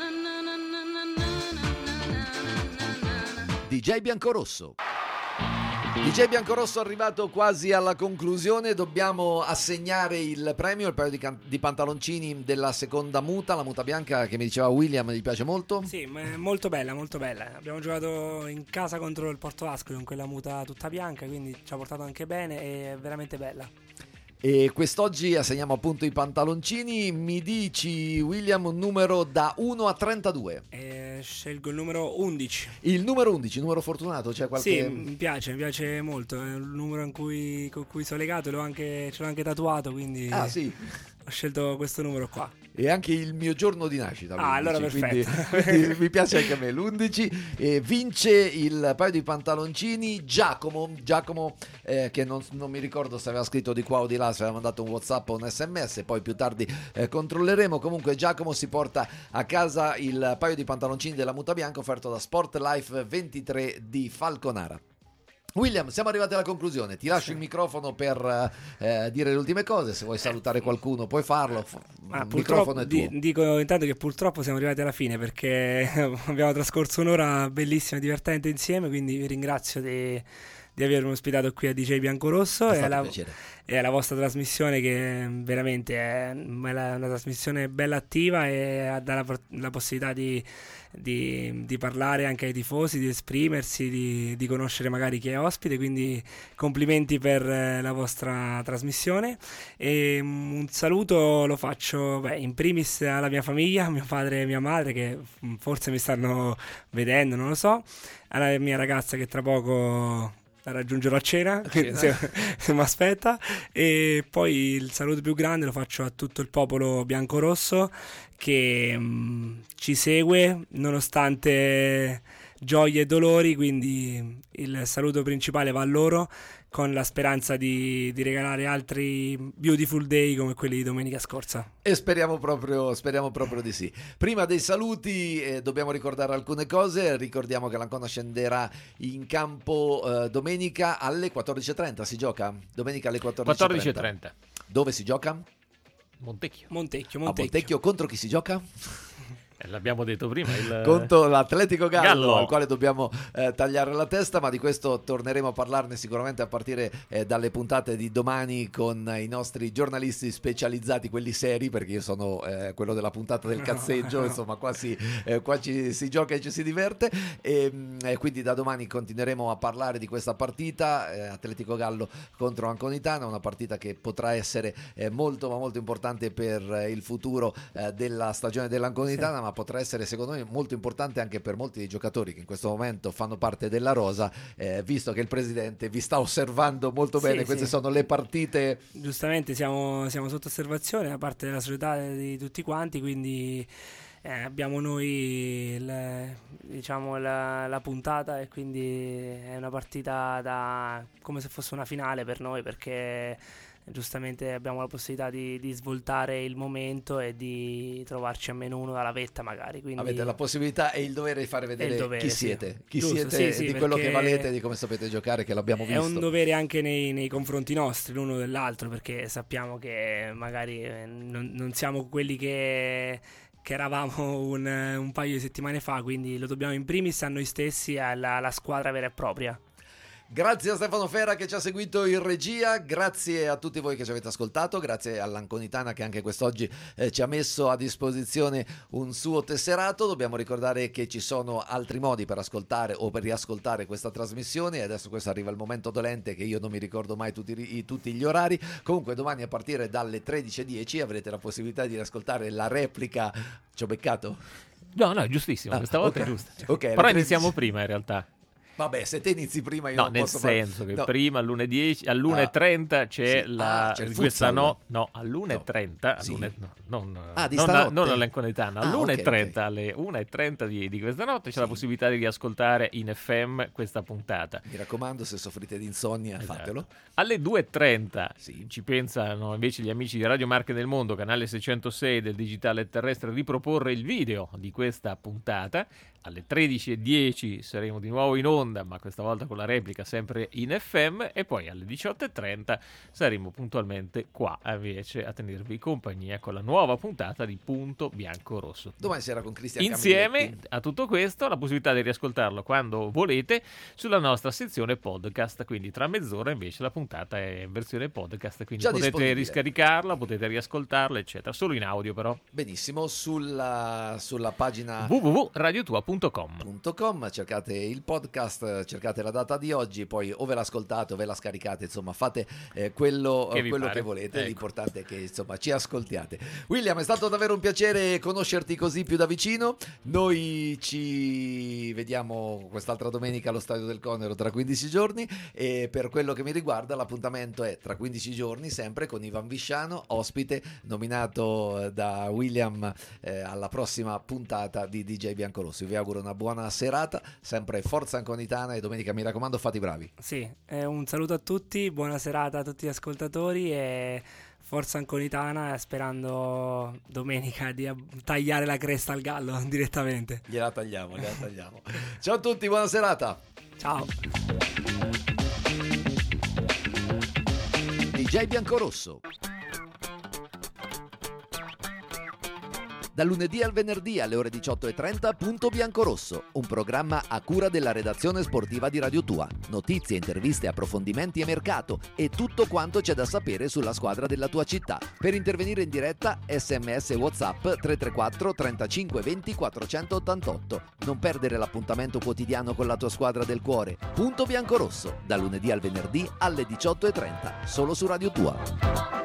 D J Biancorosso. D J Biancorosso arrivato quasi alla conclusione, dobbiamo assegnare il premio, il paio di, can- di pantaloncini della seconda muta, la muta bianca che mi diceva William gli piace molto. Sì, ma è molto bella, molto bella. Abbiamo giocato in casa contro il Porto Ascoli con quella muta tutta bianca, quindi ci ha portato anche bene e è veramente bella. E quest'oggi assegniamo appunto i pantaloncini. Mi dici William un numero da uno a trentadue? E scelgo il numero undici. Il numero undici, numero fortunato, c'è qualche... Sì, mi piace, mi piace molto. È un numero in cui, con cui sono legato, l'ho anche, ce l'ho anche tatuato, quindi Ah sì, ho scelto questo numero qua. e anche il mio giorno di nascita. Ah, allora l'undici, perfetto. quindi, quindi mi piace anche a me l'undici. E vince il paio di pantaloncini Giacomo, Giacomo eh, che non, non mi ricordo se aveva scritto di qua o di là, se aveva mandato un WhatsApp o un S M S, poi più tardi eh, controlleremo. Comunque Giacomo si porta a casa il paio di pantaloncini della muta bianca offerto da Sport Life ventitré di Falconara. William, siamo arrivati alla conclusione, ti lascio il microfono per eh, dire le ultime cose, se vuoi salutare qualcuno puoi farlo, Ma il purtroppo microfono è tuo. di- dico intanto che purtroppo siamo arrivati alla fine perché abbiamo trascorso un'ora bellissima e divertente insieme, quindi vi ringrazio di, di avermi ospitato qui a D J Biancorosso È e stato alla, un piacere. e alla vostra trasmissione che veramente è una, una trasmissione bella attiva e dà la, la possibilità di, di, di parlare anche ai tifosi, di esprimersi, di, di conoscere magari chi è ospite, quindi complimenti per eh, la vostra trasmissione e mm, un saluto lo faccio beh, in primis alla mia famiglia, mio padre e mia madre che mm, forse mi stanno vedendo, non lo so, alla mia ragazza che tra poco la raggiungerò a cena, A cena. se, se mi aspetta. E poi il saluto più grande lo faccio a tutto il popolo biancorosso che mh, ci segue nonostante gioie e dolori, quindi il saluto principale va a loro, con la speranza di, di regalare altri beautiful day come quelli di domenica scorsa. E speriamo proprio, speriamo proprio di sì. Prima dei saluti eh, dobbiamo ricordare alcune cose. Ricordiamo che l'Ancona scenderà in campo eh, domenica alle quattordici e trenta. Si gioca? Domenica alle quattordici e trenta. quattordici e trenta. Dove si gioca? Montecchio. Montecchio, A Montecchio. Montecchio. Contro chi si gioca? Eh, l'abbiamo detto prima. Il... Contro l'Atletico Gallo, Gallo. al quale dobbiamo eh, tagliare la testa, ma di questo torneremo a parlarne sicuramente a partire eh, dalle puntate di domani con i nostri giornalisti specializzati, quelli seri, perché io sono eh, quello della puntata del cazzeggio, insomma qua, si, eh, qua ci, si gioca e ci si diverte, e, e quindi da domani continueremo a parlare di questa partita, eh, Atletico Gallo contro Anconitana, una partita che potrà essere eh, molto ma molto importante per eh, il futuro eh, della stagione dell'Anconitana, sì. Ma potrà essere secondo me molto importante anche per molti dei giocatori che in questo momento fanno parte della rosa, eh, visto che il presidente vi sta osservando molto bene. Sì, Queste sì. sono le partite. Giustamente siamo, siamo sotto osservazione da parte della società e di tutti quanti, quindi eh, abbiamo noi il, diciamo la, la puntata, e quindi è una partita da, come se fosse una finale per noi, perché giustamente abbiamo la possibilità di, di svoltare il momento e di trovarci a meno uno dalla vetta magari, quindi Avete la possibilità e il dovere di fare vedere dovere, chi sì. siete, chi Giusto, siete, sì, sì, di quello che perché valete, di come sapete giocare, che l'abbiamo è visto. un dovere anche nei, nei confronti nostri l'uno dell'altro, perché sappiamo che magari eh, non, non siamo quelli che che eravamo un, un paio di settimane fa, quindi lo dobbiamo in primis a noi stessi e alla, alla squadra vera e propria. Grazie a Stefano Fera che ci ha seguito in regia, grazie a tutti voi che ci avete ascoltato, grazie all'Anconitana che anche quest'oggi eh, ci ha messo a disposizione un suo tesserato. Dobbiamo ricordare che ci sono altri modi per ascoltare o per riascoltare questa trasmissione, e adesso questo arriva il momento dolente che io non mi ricordo mai tutti, i, tutti gli orari. Comunque domani a partire dalle tredici e dieci avrete la possibilità di riascoltare la replica. Ci ho beccato? No, no, è giustissimo, Ah, questa volta ok. è giusta. Ok, Però alle tredici. iniziamo prima in realtà. Vabbè, se te inizi prima io No, non nel posso fare- senso che No. prima all'una e dieci, all'una Ah. e trenta c'è Sì. la Ah, c'è il questa futsal. no, no, all'una e trenta, Sì. all'una e- no, non Ah, di non, stanotte? non all'Anconitana, Ah, all'una ok, e trenta, alle una e trenta di, di questa notte c'è la possibilità di riascoltare in F M questa puntata. Mi raccomando, se soffrite di insonnia, Esatto. fatelo. Alle due e trenta ci pensano invece gli amici di Radio Marche del Mondo, canale seicentosei del digitale terrestre, a riproporre il video di questa puntata. Alle tredici e dieci saremo di nuovo in onda, ma questa volta con la replica sempre in F M, e poi alle diciotto e trenta saremo puntualmente qua invece a tenervi compagnia con la nuova puntata di Punto Bianco Rosso. Domani sera con Cristian Insieme Camilletti. a tutto questo la possibilità di riascoltarlo quando volete sulla nostra sezione podcast, quindi tra mezz'ora invece la puntata è in versione podcast, quindi Già potete disponibile. riscaricarla, potete riascoltarla eccetera, solo in audio però. Benissimo, sulla, sulla pagina w w w punto radio tua punto com .com cercate il podcast, cercate la data di oggi, poi o ve l'ascoltate o ve la scaricate, insomma fate eh, quello, Che vi quello pare. che volete. Ecco. L'importante è che insomma ci ascoltiate. William, è stato davvero un piacere conoscerti così più da vicino. Noi ci vediamo quest'altra domenica allo Stadio del Conero tra quindici giorni, e per quello che mi riguarda l'appuntamento è tra quindici giorni, sempre con Ivan Visciano, ospite nominato eh, da William eh, alla prossima puntata di D J Biancorossi. Vi auguro una buona serata, sempre forza Anconitana, e domenica mi raccomando fate i bravi. Sì, eh, un saluto a tutti, buona serata a tutti gli ascoltatori e forza Anconitana, sperando domenica di ab- tagliare la cresta al Gallo direttamente. Gliela tagliamo, gliela tagliamo. Ciao a tutti, buona serata. Ciao. D J Biancorosso. Dal lunedì al venerdì alle ore diciotto e trenta, Punto Biancorosso, un programma a cura della redazione sportiva di Radio Tua. Notizie, interviste, approfondimenti e mercato, e tutto quanto c'è da sapere sulla squadra della tua città. Per intervenire in diretta, sms e WhatsApp tre tre quattro trentacinque venti quattrocentottantotto. Non perdere l'appuntamento quotidiano con la tua squadra del cuore. Punto Biancorosso, dal lunedì al venerdì alle diciotto e trenta, solo su Radio Tua.